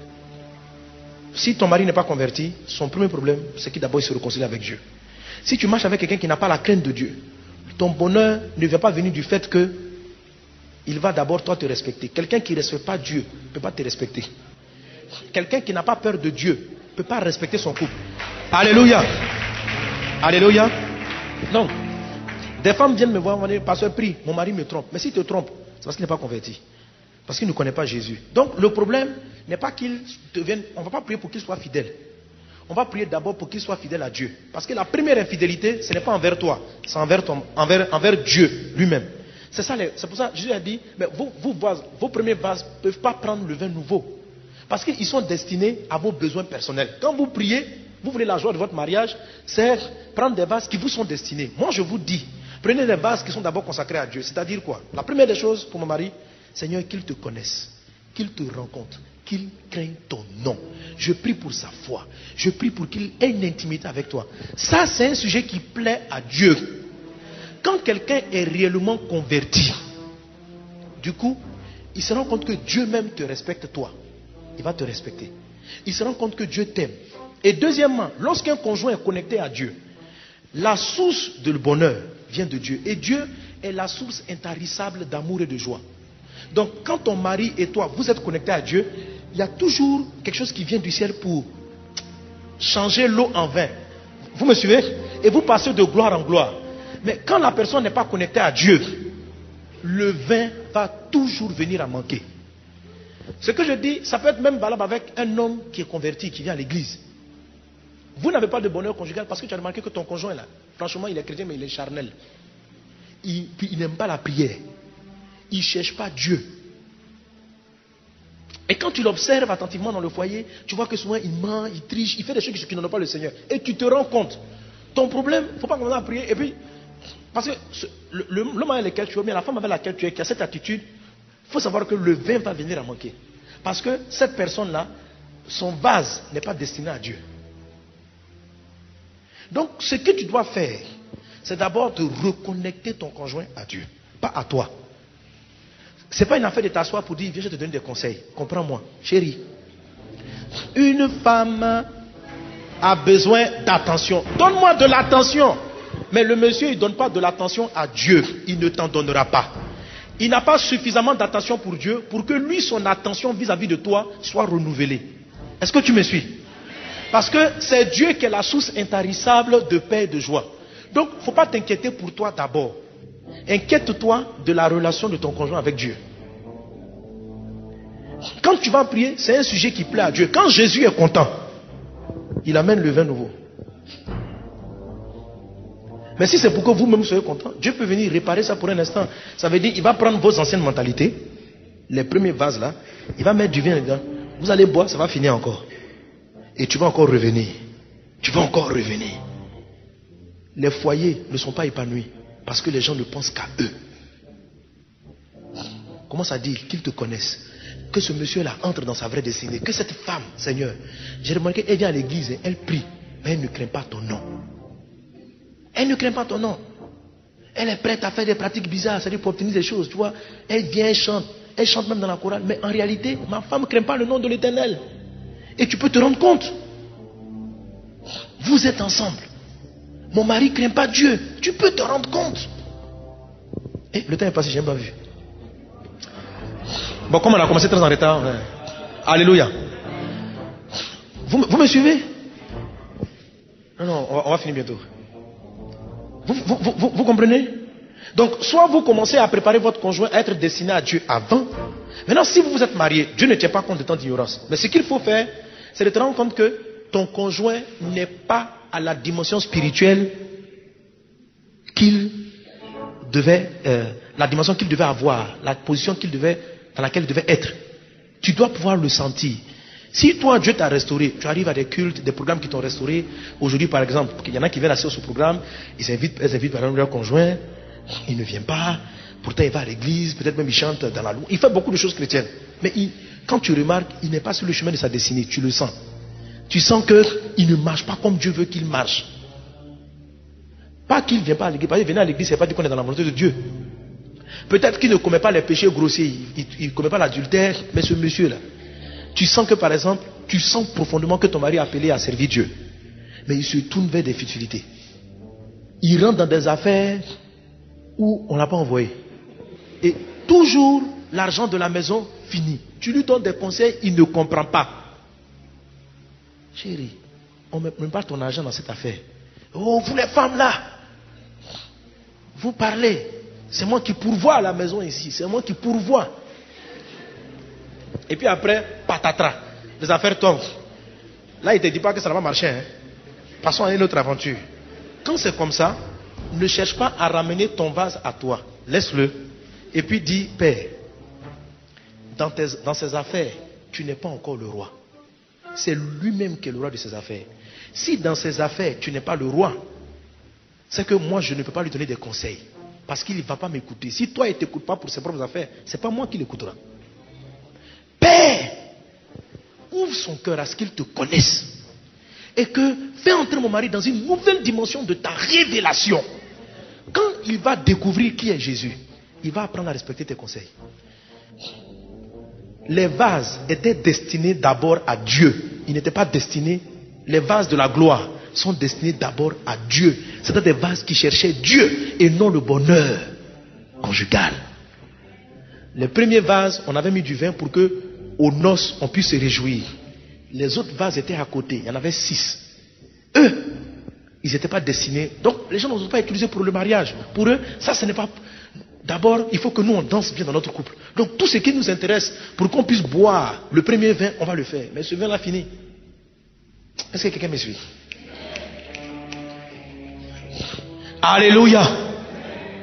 Speaker 3: si ton mari n'est pas converti, son premier problème, c'est qu'il d'abord il se réconcilie avec Dieu. Si tu marches avec quelqu'un qui n'a pas la crainte de Dieu, ton bonheur ne vient pas venir du fait que il va d'abord toi te respecter. Quelqu'un qui ne respecte pas Dieu ne peut pas te respecter. Quelqu'un qui n'a pas peur de Dieu ne peut pas respecter son couple. Alléluia. Alléluia. Donc, des femmes viennent me voir, me dire, pasteur, prie, mon mari me trompe. Mais s'il te trompe, c'est parce qu'il n'est pas converti. Parce qu'il ne connaît pas Jésus. Donc, le problème n'est pas qu'il devienne... On ne va pas prier pour qu'il soit fidèle. On va prier d'abord pour qu'il soit fidèle à Dieu. Parce que la première infidélité, ce n'est pas envers toi, c'est envers Dieu lui-même. C'est pour ça que Jésus a dit, mais vos premiers vases ne peuvent pas prendre le vin nouveau. Parce qu'ils sont destinés à vos besoins personnels. Quand vous priez, vous voulez la joie de votre mariage, c'est prendre des vases qui vous sont destinés. Moi je vous dis, prenez des vases qui sont d'abord consacrés à Dieu. C'est-à-dire quoi? La première des choses pour mon mari, Seigneur, qu'il te connaisse, qu'il te rencontre, qu'il craigne ton nom. Je prie pour sa foi. Je prie pour qu'il ait une intimité avec toi. Ça, c'est un sujet qui plaît à Dieu. Quand quelqu'un est réellement converti, du coup, il se rend compte que Dieu même te respecte toi. Il va te respecter. Il se rend compte que Dieu t'aime. Et deuxièmement, lorsqu'un conjoint est connecté à Dieu, la source de bonheur vient de Dieu. Et Dieu est la source intarissable d'amour et de joie. Donc, quand ton mari et toi, vous êtes connectés à Dieu, il y a toujours quelque chose qui vient du ciel pour changer l'eau en vin. Vous me suivez? Et vous passez de gloire en gloire. Mais quand la personne n'est pas connectée à Dieu, le vin va toujours venir à manquer. Ce que je dis, ça peut être même valable avec un homme qui est converti, qui vient à l'église. Vous n'avez pas de bonheur conjugal parce que tu as remarqué que ton conjoint là, franchement il est chrétien mais il est charnel. puis il n'aime pas la prière. Il ne cherche pas Dieu. Et quand tu l'observes attentivement dans le foyer, tu vois que souvent il ment, il triche, il fait des choses qui n'honorent pas le Seigneur. Et tu te rends compte. Ton problème, il ne faut pas commencer à prier. Et puis, parce que l'homme avec lequel tu es, mais la femme avec laquelle tu es, qui a cette attitude, il faut savoir que le vin va venir à manquer. Parce que cette personne-là, son vase n'est pas destiné à Dieu. Donc, ce que tu dois faire, c'est d'abord de reconnecter ton conjoint à Dieu, pas à toi. Ce n'est pas une affaire de t'asseoir pour dire, viens, je te donne des conseils. Comprends-moi, chérie. Une femme a besoin d'attention. Donne-moi de l'attention. Mais le monsieur, il ne donne pas de l'attention à Dieu. Il ne t'en donnera pas. Il n'a pas suffisamment d'attention pour Dieu pour que lui, son attention vis-à-vis de toi soit renouvelée. Est-ce que tu me suis? Parce que c'est Dieu qui est la source intarissable de paix et de joie. Donc, il ne faut pas t'inquiéter pour toi d'abord. Inquiète-toi de la relation de ton conjoint avec Dieu. Quand tu vas prier, c'est un sujet qui plaît à Dieu. Quand Jésus est content, il amène le vin nouveau. Mais si c'est pour que vous-même soyez content, Dieu peut venir réparer ça pour un instant. Ça veut dire qu'il va prendre vos anciennes mentalités, les premiers vases là, il va mettre du vin dedans. Vous allez boire, ça va finir encore. Et tu vas encore revenir. Tu vas encore revenir. Les foyers ne sont pas épanouis parce que les gens ne pensent qu'à eux. Commence à dire qu'ils te connaissent. Que ce monsieur-là entre dans sa vraie destinée. Que cette femme, Seigneur, j'ai remarqué qu'elle vient à l'église et elle prie, mais elle ne craint pas ton nom. Elle ne craint pas ton nom. Elle est prête à faire des pratiques bizarres, c'est-à-dire pour obtenir des choses, tu vois. Elle vient, elle chante même dans la chorale. Mais en réalité, ma femme ne craint pas le nom de l'Éternel. Et tu peux te rendre compte. Vous êtes ensemble. Mon mari ne craint pas Dieu. Tu peux te rendre compte. Et le temps est passé, je n'ai pas vu. Bon, comme on a commencé très en retard. Alléluia. Vous me suivez? Non, on va finir bientôt. Vous comprenez? Donc, soit vous commencez à préparer votre conjoint à être destiné à Dieu avant. Maintenant, si vous vous êtes marié, Dieu ne tient pas compte de tant d'ignorance. Mais ce qu'il faut faire, c'est de te rendre compte que ton conjoint n'est pas à la dimension spirituelle la dimension qu'il devait avoir, la position dans laquelle il devait être. Tu dois pouvoir le sentir. Si toi, Dieu t'a restauré, tu arrives à des cultes, des programmes qui t'ont restauré. Aujourd'hui, par exemple, il y en a qui viennent assister au programme, elles invitent par exemple leur conjoint, il ne vient pas, pourtant il va à l'église, peut-être même il chante dans la louange. Il fait beaucoup de choses chrétiennes. Mais quand tu remarques, il n'est pas sur le chemin de sa destinée, tu le sens. Tu sens qu'il ne marche pas comme Dieu veut qu'il marche. Pas qu'il ne vient pas à l'église, parce qu'il venir à l'église, c'est pas dire qu'on est dans la volonté de Dieu. Peut-être qu'il ne commet pas les péchés grossiers, il ne commet pas l'adultère, mais ce monsieur-là, tu sens que par exemple, tu sens profondément que ton mari est appelé à servir Dieu. Mais il se tourne vers des futilités. Il rentre dans des affaires où on ne l'a pas envoyé. Et toujours l'argent de la maison finit. Tu lui donnes des conseils, il ne comprend pas. Chérie, on ne met pas ton argent dans cette affaire. Oh, vous les femmes là, vous parlez. C'est moi qui pourvois à la maison ici. C'est moi qui pourvois. Et puis après, patatras. Les affaires tombent. Là, il ne te dit pas que ça va marcher. Hein. Passons à une autre aventure. Quand c'est comme ça, ne cherche pas à ramener ton vase à toi. Laisse-le. Et puis dis, Père, dans ces affaires, tu n'es pas encore le roi. C'est lui-même qui est le roi de ses affaires. Si dans ses affaires, tu n'es pas le roi, c'est que moi, je ne peux pas lui donner des conseils. Parce qu'il ne va pas m'écouter. Si toi, il ne t'écoute pas pour ses propres affaires, ce n'est pas moi qui l'écoutera. Père, ouvre son cœur à ce qu'il te connaisse. Et que fais entrer mon mari dans une nouvelle dimension de ta révélation. Quand il va découvrir qui est Jésus, il va apprendre à respecter tes conseils. Les vases étaient destinés d'abord à Dieu. Ils n'étaient pas destinés. Les vases de la gloire sont destinés d'abord à Dieu. C'était des vases qui cherchaient Dieu et non le bonheur conjugal. Les premiers vases, on avait mis du vin pour que aux noces, on puisse se réjouir. Les autres vases étaient à côté. Il y en avait 6. Eux, ils n'étaient pas destinés. Donc, les gens n'ont pas utilisé pour le mariage. Pour eux, ça, ce n'est pas... D'abord, il faut que nous, on danse bien dans notre couple. Donc, tout ce qui nous intéresse, pour qu'on puisse boire le premier vin, on va le faire. Mais ce vin-là fini. Est-ce que quelqu'un me suit? Alléluia.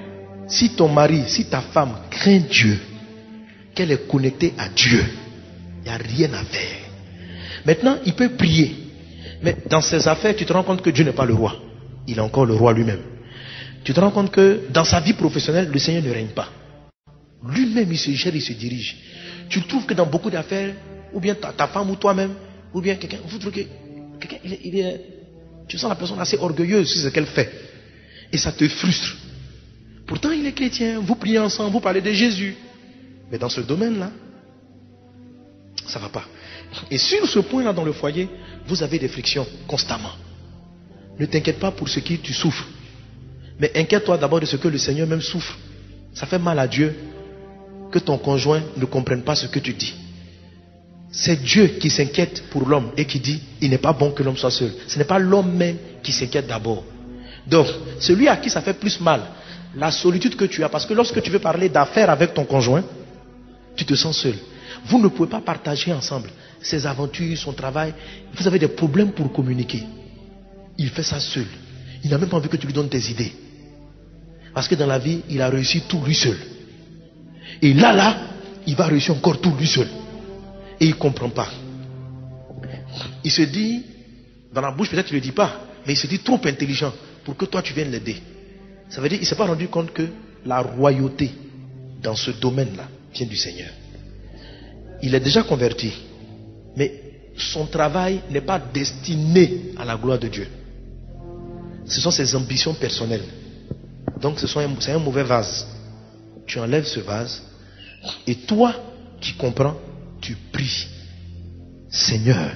Speaker 3: Si ton mari, si ta femme craint Dieu, qu'elle est connectée à Dieu, il n'y a rien à faire. Maintenant, il peut prier. Mais dans ses affaires, tu te rends compte que Dieu n'est pas le roi. Il est encore le roi lui-même. Tu te rends compte que dans sa vie professionnelle, le Seigneur ne règne pas. Lui-même, il se gère, il se dirige. Tu trouves que dans beaucoup d'affaires, ou bien ta femme ou toi-même, ou bien quelqu'un, vous trouvez que quelqu'un, tu sens la personne assez orgueilleuse sur ce qu'elle fait. Et ça te frustre. Pourtant, il est chrétien, vous priez ensemble, vous parlez de Jésus. Mais dans ce domaine-là, ça ne va pas. Et sur ce point-là, dans le foyer, vous avez des frictions constamment. Ne t'inquiète pas pour ce qui tu souffres. Mais inquiète-toi d'abord de ce que le Seigneur même souffre. Ça fait mal à Dieu que ton conjoint ne comprenne pas ce que tu dis. C'est Dieu qui s'inquiète pour l'homme et qui dit, il n'est pas bon que l'homme soit seul. Ce n'est pas l'homme même qui s'inquiète d'abord. Donc, celui à qui ça fait plus mal, la solitude que tu as, parce que lorsque tu veux parler d'affaires avec ton conjoint, tu te sens seul. Vous ne pouvez pas partager ensemble ses aventures, son travail. Vous avez des problèmes pour communiquer. Il fait ça seul. Il n'a même pas envie que tu lui donnes tes idées. Parce que dans la vie, il a réussi tout lui seul. Et là, il va réussir encore tout lui seul. Et il ne comprend pas. Il se dit, dans la bouche peut-être il ne le dit pas, mais il se dit trop intelligent pour que toi tu viennes l'aider. Ça veut dire qu'il ne s'est pas rendu compte que la royauté dans ce domaine-là vient du Seigneur. Il est déjà converti, mais son travail n'est pas destiné à la gloire de Dieu. Ce sont ses ambitions personnelles. Donc c'est un mauvais vase. Tu enlèves ce vase et toi qui comprends, tu pries. Seigneur.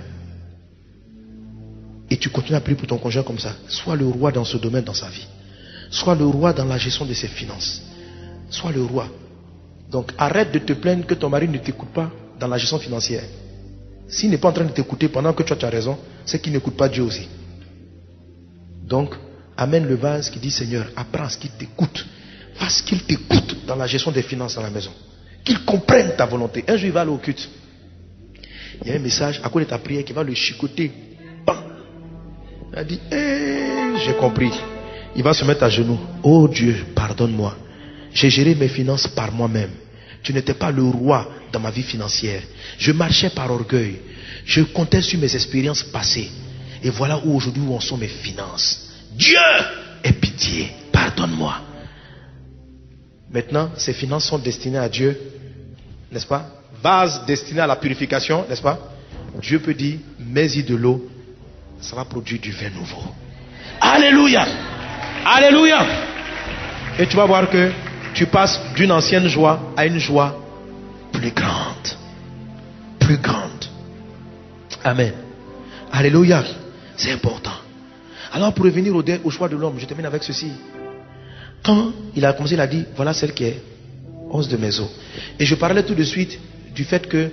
Speaker 3: Et tu continues à prier pour ton conjoint comme ça. Sois le roi dans ce domaine dans sa vie. Sois le roi dans la gestion de ses finances. Sois le roi. Donc arrête de te plaindre que ton mari ne t'écoute pas dans la gestion financière. S'il n'est pas en train de t'écouter pendant que tu as raison, c'est qu'il n'écoute pas Dieu aussi. Donc, amène le vase qui dit, Seigneur, apprends à ce qu'il t'écoute. Fasse qu'il t'écoute dans la gestion des finances dans la maison. Qu'il comprenne ta volonté. Un jour, il va aller au culte. Il y a un message à cause de ta prière qui va le chicoter. Bam. Il a dit, j'ai compris. Il va se mettre à genoux. Oh Dieu, pardonne-moi. J'ai géré mes finances par moi-même. Tu n'étais pas le roi dans ma vie financière. Je marchais par orgueil. Je comptais sur mes expériences passées. Et voilà où aujourd'hui où en sont mes finances. Dieu, aie pitié. Pardonne-moi. Maintenant, ces finances sont destinées à Dieu. N'est-ce pas? Vase destinée à la purification. N'est-ce pas? Dieu peut dire, mets-y de l'eau. Ça va produire du vin nouveau. Alléluia. Alléluia. Et tu vas voir que tu passes d'une ancienne joie à une joie plus grande. Plus grande. Amen. Alléluia. C'est important. Alors pour revenir au choix de l'homme, je termine avec ceci. Quand il a commencé, il a dit, voilà celle qui est os de mes os. Et je parlais tout de suite du fait que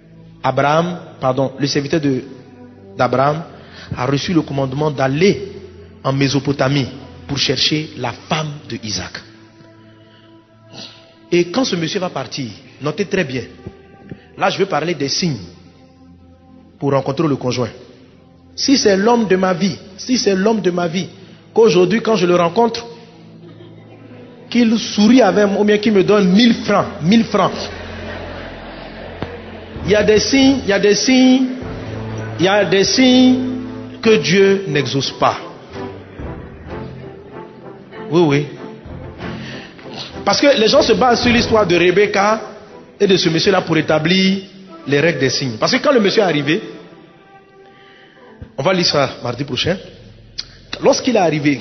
Speaker 3: le serviteur d'Abraham a reçu le commandement d'aller en Mésopotamie pour chercher la femme de Isaac. Et quand ce monsieur va partir, notez très bien. Là, je vais parler des signes pour rencontrer le conjoint. Si c'est l'homme de ma vie, qu'aujourd'hui, quand je le rencontre, qu'il sourit avec moi, ou bien qu'il me donne 1000 francs. Il y a des signes que Dieu n'exauce pas. Oui. Parce que les gens se basent sur l'histoire de Rebecca et de ce monsieur-là pour établir les règles des signes. Parce que quand le monsieur est arrivé, on va lire ça mardi prochain. Lorsqu'il est arrivé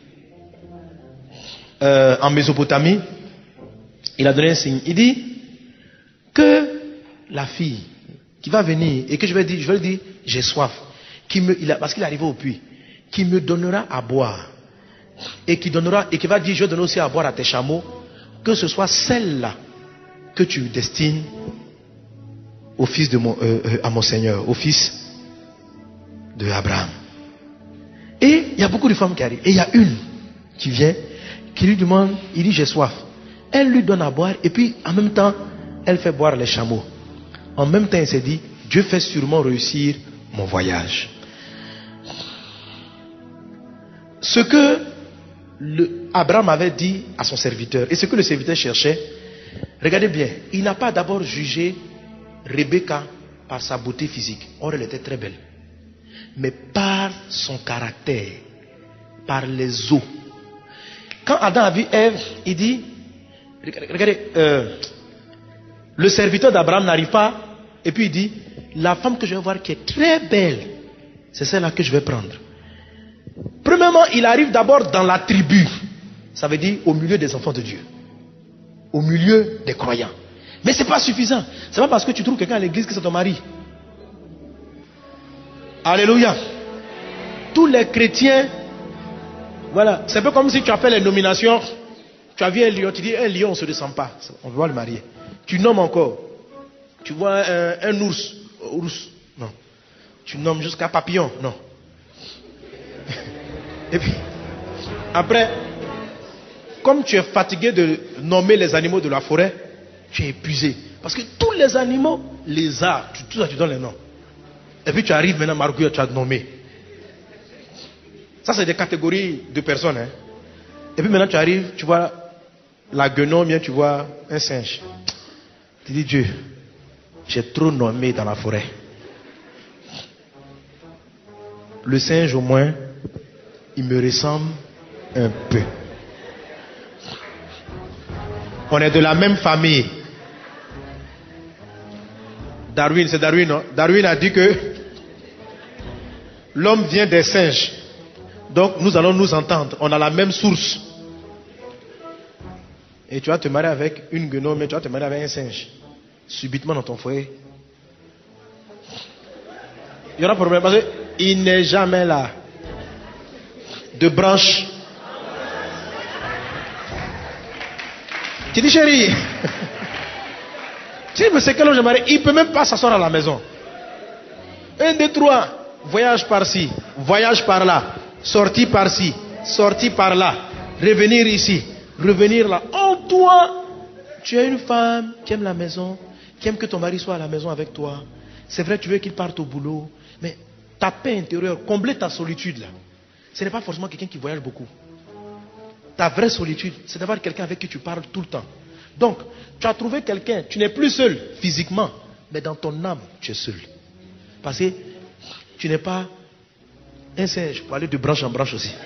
Speaker 3: en Mésopotamie, il a donné un signe. Il dit que la fille qui va venir et que je vais lui dire, j'ai soif, parce qu'il est arrivé au puits, qui me donnera à boire et qui va dire, je vais donner aussi à boire à tes chameaux, que ce soit celle-là que tu destines au fils à mon Seigneur, au fils de Abraham. Et il y a beaucoup de femmes qui arrivent. Et il y a une qui vient, qui lui demande, il dit j'ai soif. Elle lui donne à boire et puis en même temps, elle fait boire les chameaux. En même temps, elle s'est dit, Dieu fait sûrement réussir mon voyage. Ce que Abraham avait dit à son serviteur, et ce que le serviteur cherchait, regardez bien, il n'a pas d'abord jugé Rebecca par sa beauté physique. Or, elle était très belle. Mais par son caractère, par les os. Quand Adam a vu Ève, il dit, regardez, le serviteur d'Abraham n'arrive pas, et puis il dit, la femme que je vais voir qui est très belle, c'est celle-là que je vais prendre. Premièrement, il arrive d'abord dans la tribu. Ça veut dire au milieu des enfants de Dieu. Au milieu des croyants. Mais ce n'est pas suffisant. Ce n'est pas parce que tu trouves quelqu'un à l'église que c'est ton mari. Alléluia. Tous les chrétiens, voilà. C'est un peu comme si tu as fait les nominations. Tu as vu un lion, tu dis un lion on ne se descend pas. On doit le marier. Tu nommes encore. Tu vois un ours. Ours, non. Tu nommes jusqu'à papillon, non. Et puis, après, comme tu es fatigué de nommer les animaux de la forêt, tu es épuisé. Parce que tous les animaux, lézards, tout ça, tu donnes les noms. Et puis tu arrives maintenant, Marguerite, tu as nommé. Ça, c'est des catégories de personnes. Hein. Et puis maintenant, tu arrives, tu vois la guenon, bien tu vois un singe. Tu dis, Dieu, j'ai trop nommé dans la forêt. Le singe, au moins, il me ressemble un peu. On est de la même famille. Darwin, c'est Darwin, non? Darwin a dit que l'homme vient des singes. Donc nous allons nous entendre. On a la même source. Et tu vas te marier avec une guenaude, mais tu vas te marier avec un singe. Subitement dans ton foyer. Il y aura problème parce qu'il n'est jamais là. De branche. Tu dis chérie. Tu dis mais c'est quel homme je marie? Il ne peut même pas s'asseoir à la maison. 1, 2, 3. Voyage par-ci. Voyage par-là. Sortie par-ci. Sortie par-là. Revenir ici. Revenir là. Oh toi, tu es une femme qui aime la maison. Qui aime que ton mari soit à la maison avec toi. C'est vrai tu veux qu'il parte au boulot. Mais ta paix intérieure, combler ta solitude là. Ce n'est pas forcément quelqu'un qui voyage beaucoup. Ta vraie solitude, c'est d'avoir quelqu'un avec qui tu parles tout le temps. Donc, tu as trouvé quelqu'un, tu n'es plus seul physiquement, mais dans ton âme, tu es seul. Parce que tu n'es pas un singe pour aller de branche en branche aussi.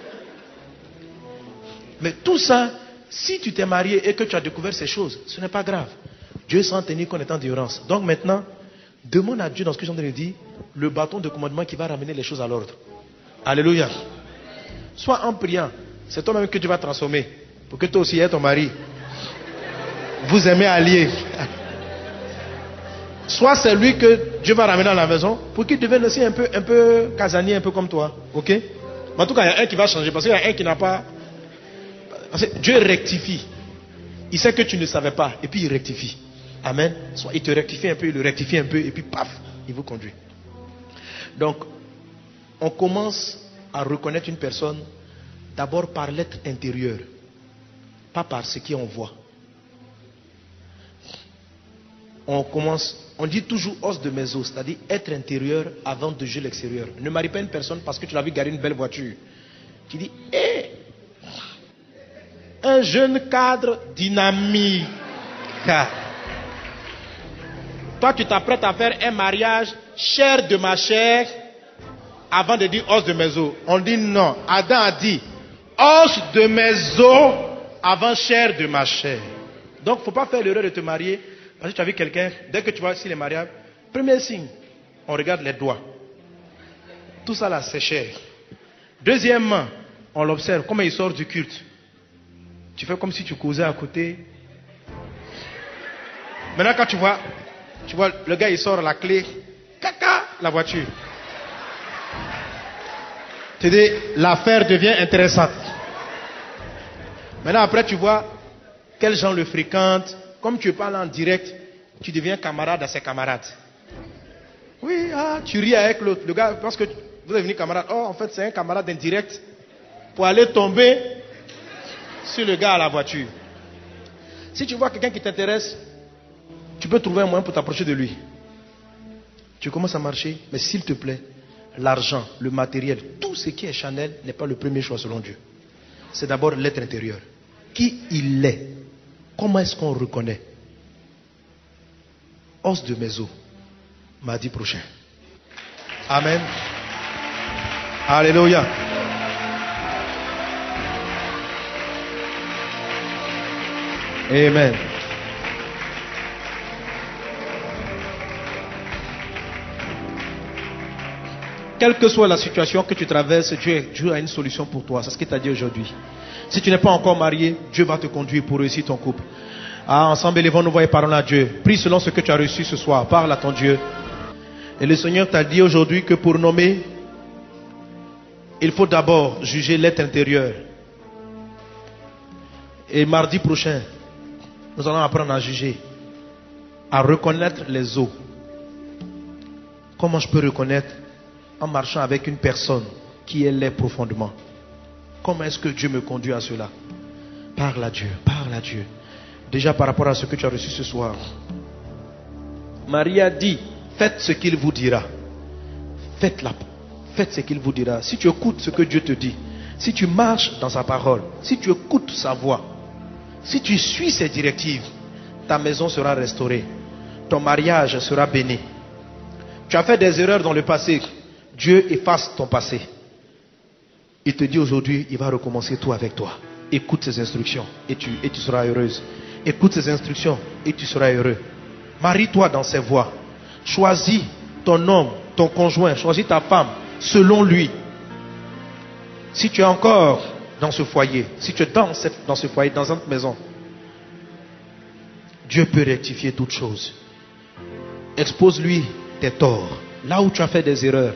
Speaker 3: Mais tout ça, si tu t'es marié et que tu as découvert ces choses, ce n'est pas grave. Dieu s'en tenir qu'on est en endurance. Donc maintenant, demande à Dieu dans ce que j'ai en train de dire, le bâton de commandement qui va ramener les choses à l'ordre. Alléluia. Soit en priant, c'est toi-même que Dieu va transformer. Pour que toi aussi et ton mari, vous aimez allier. Soit c'est lui que Dieu va ramener à la maison pour qu'il devienne aussi un peu casanier, un peu comme toi. Ok? Mais en tout cas, il y a un qui va changer parce qu'il y a un qui n'a pas. Parce que Dieu rectifie. Il sait que tu ne savais pas et puis il rectifie. Amen. Soit il te rectifie un peu, il le rectifie un peu et puis paf, il vous conduit. Donc, on commence à reconnaître une personne d'abord par l'être intérieur, pas par ce qu'on voit. On dit toujours os de mes os, c'est-à-dire être intérieur avant de juger l'extérieur. Ne marie pas une personne parce que tu l'as vu garer une belle voiture. Tu dis, un jeune cadre dynamique. Toi, tu t'apprêtes à faire un mariage, chair de ma chair, avant de dire os de mes os. On dit non. Adam a dit, os de mes os, avant chair de ma chair. Donc, il ne faut pas faire l'erreur de te marier. Parce que tu as vu quelqu'un, dès que tu vois s'il est mariable, premier signe, on regarde les doigts. Tout ça là, c'est cher. Deuxièmement, on l'observe, comment il sort du culte. Tu fais comme si tu causais à côté. Maintenant, quand tu vois le gars, il sort la clé, caca, la voiture. Tu dis, l'affaire devient intéressante. Maintenant, après, tu vois quels gens le fréquentent. Comme tu parles en direct, tu deviens camarade à ses camarades. Oui, tu ris avec l'autre. Le gars, parce que vous êtes devenu camarade. Oh, en fait, c'est un camarade indirect pour aller tomber sur le gars à la voiture. Si tu vois quelqu'un qui t'intéresse, tu peux trouver un moyen pour t'approcher de lui. Tu commences à marcher, mais s'il te plaît, l'argent, le matériel, tout ce qui est Chanel n'est pas le premier choix selon Dieu. c'est d'abord l'être intérieur. Qui il est? Comment est-ce qu'on reconnaît? Os de mes os, mardi prochain. Amen. Alléluia. Amen. Quelle que soit la situation que tu traverses, Dieu a une solution pour toi. C'est ce qu'il t'a dit aujourd'hui. Si tu n'es pas encore marié, Dieu va te conduire pour réussir ton couple. Ensemble, élevons nos voix et parlons à Dieu. Prie selon ce que tu as reçu ce soir. Parle à ton Dieu. Et le Seigneur t'a dit aujourd'hui que pour nommer, il faut d'abord juger l'être intérieur. Et mardi prochain, nous allons apprendre à juger, à reconnaître les os. Comment je peux reconnaître? En marchant avec une personne qui est laid profondément. Comment est-ce que Dieu me conduit à cela? Parle à Dieu, parle à Dieu. Déjà par rapport à ce que tu as reçu ce soir. Marie a dit, faites ce qu'il vous dira. Faites ce qu'il vous dira. Si tu écoutes ce que Dieu te dit, si tu marches dans sa parole, si tu écoutes sa voix, si tu suis ses directives, ta maison sera restaurée. Ton mariage sera béni. Tu as fait des erreurs dans le passé. Dieu efface ton passé. Il te dit aujourd'hui, il va recommencer tout avec toi. Écoute ses instructions et tu seras heureuse. Écoute ses instructions et tu seras heureux. Marie-toi dans ses voies. Choisis ton homme, ton conjoint, choisis ta femme selon lui. Si tu es encore dans ce foyer, si tu es dans ce foyer, dans cette maison, Dieu peut rectifier toutes choses. Expose-lui tes torts, là où tu as fait des erreurs.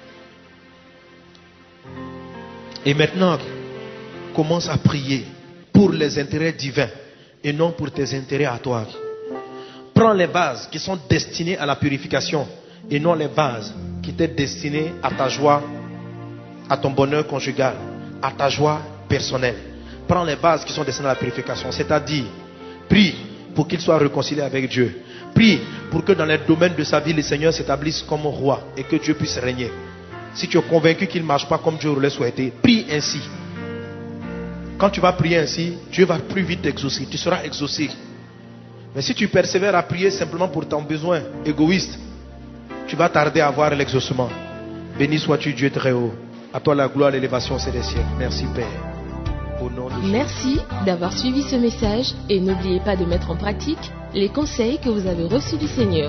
Speaker 3: Et maintenant, commence à prier pour les intérêts divins et non pour tes intérêts à toi. Prends les vases qui sont destinés à la purification et non les vases qui étaient destinés à ta joie, à ton bonheur conjugal, à ta joie personnelle. Prends les vases qui sont destinés à la purification, c'est-à-dire, prie pour qu'il soit réconcilié avec Dieu. Prie pour que dans les domaines de sa vie, le Seigneur s'établisse comme roi et que Dieu puisse régner. Si tu es convaincu qu'il ne marche pas comme Dieu l'aurait souhaité, prie ainsi. Quand tu vas prier ainsi, Dieu va plus vite t'exaucer. Tu seras exaucé. Mais si tu persévères à prier simplement pour ton besoin égoïste, tu vas tarder à avoir l'exaucement. Béni sois-tu Dieu très haut. À toi la gloire et l'élévation, c'est des siècles. Merci Père. Au nom de Jésus.
Speaker 4: Merci d'avoir suivi ce message et n'oubliez pas de mettre en pratique les conseils que vous avez reçus du Seigneur.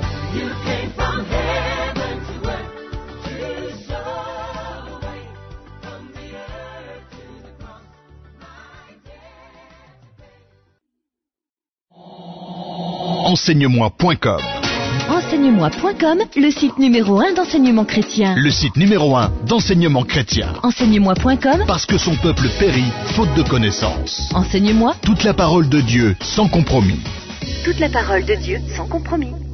Speaker 1: Enseigne-moi.com.
Speaker 2: Enseigne-moi.com, le site numéro 1 d'enseignement chrétien.
Speaker 1: Le site numéro 1 d'enseignement chrétien.
Speaker 2: Enseigne-moi.com,
Speaker 1: Parce que son peuple périt, faute de connaissance.
Speaker 2: Enseigne-moi
Speaker 1: Toute la parole de Dieu, sans compromis.
Speaker 2: toute la parole de Dieu sans compromis.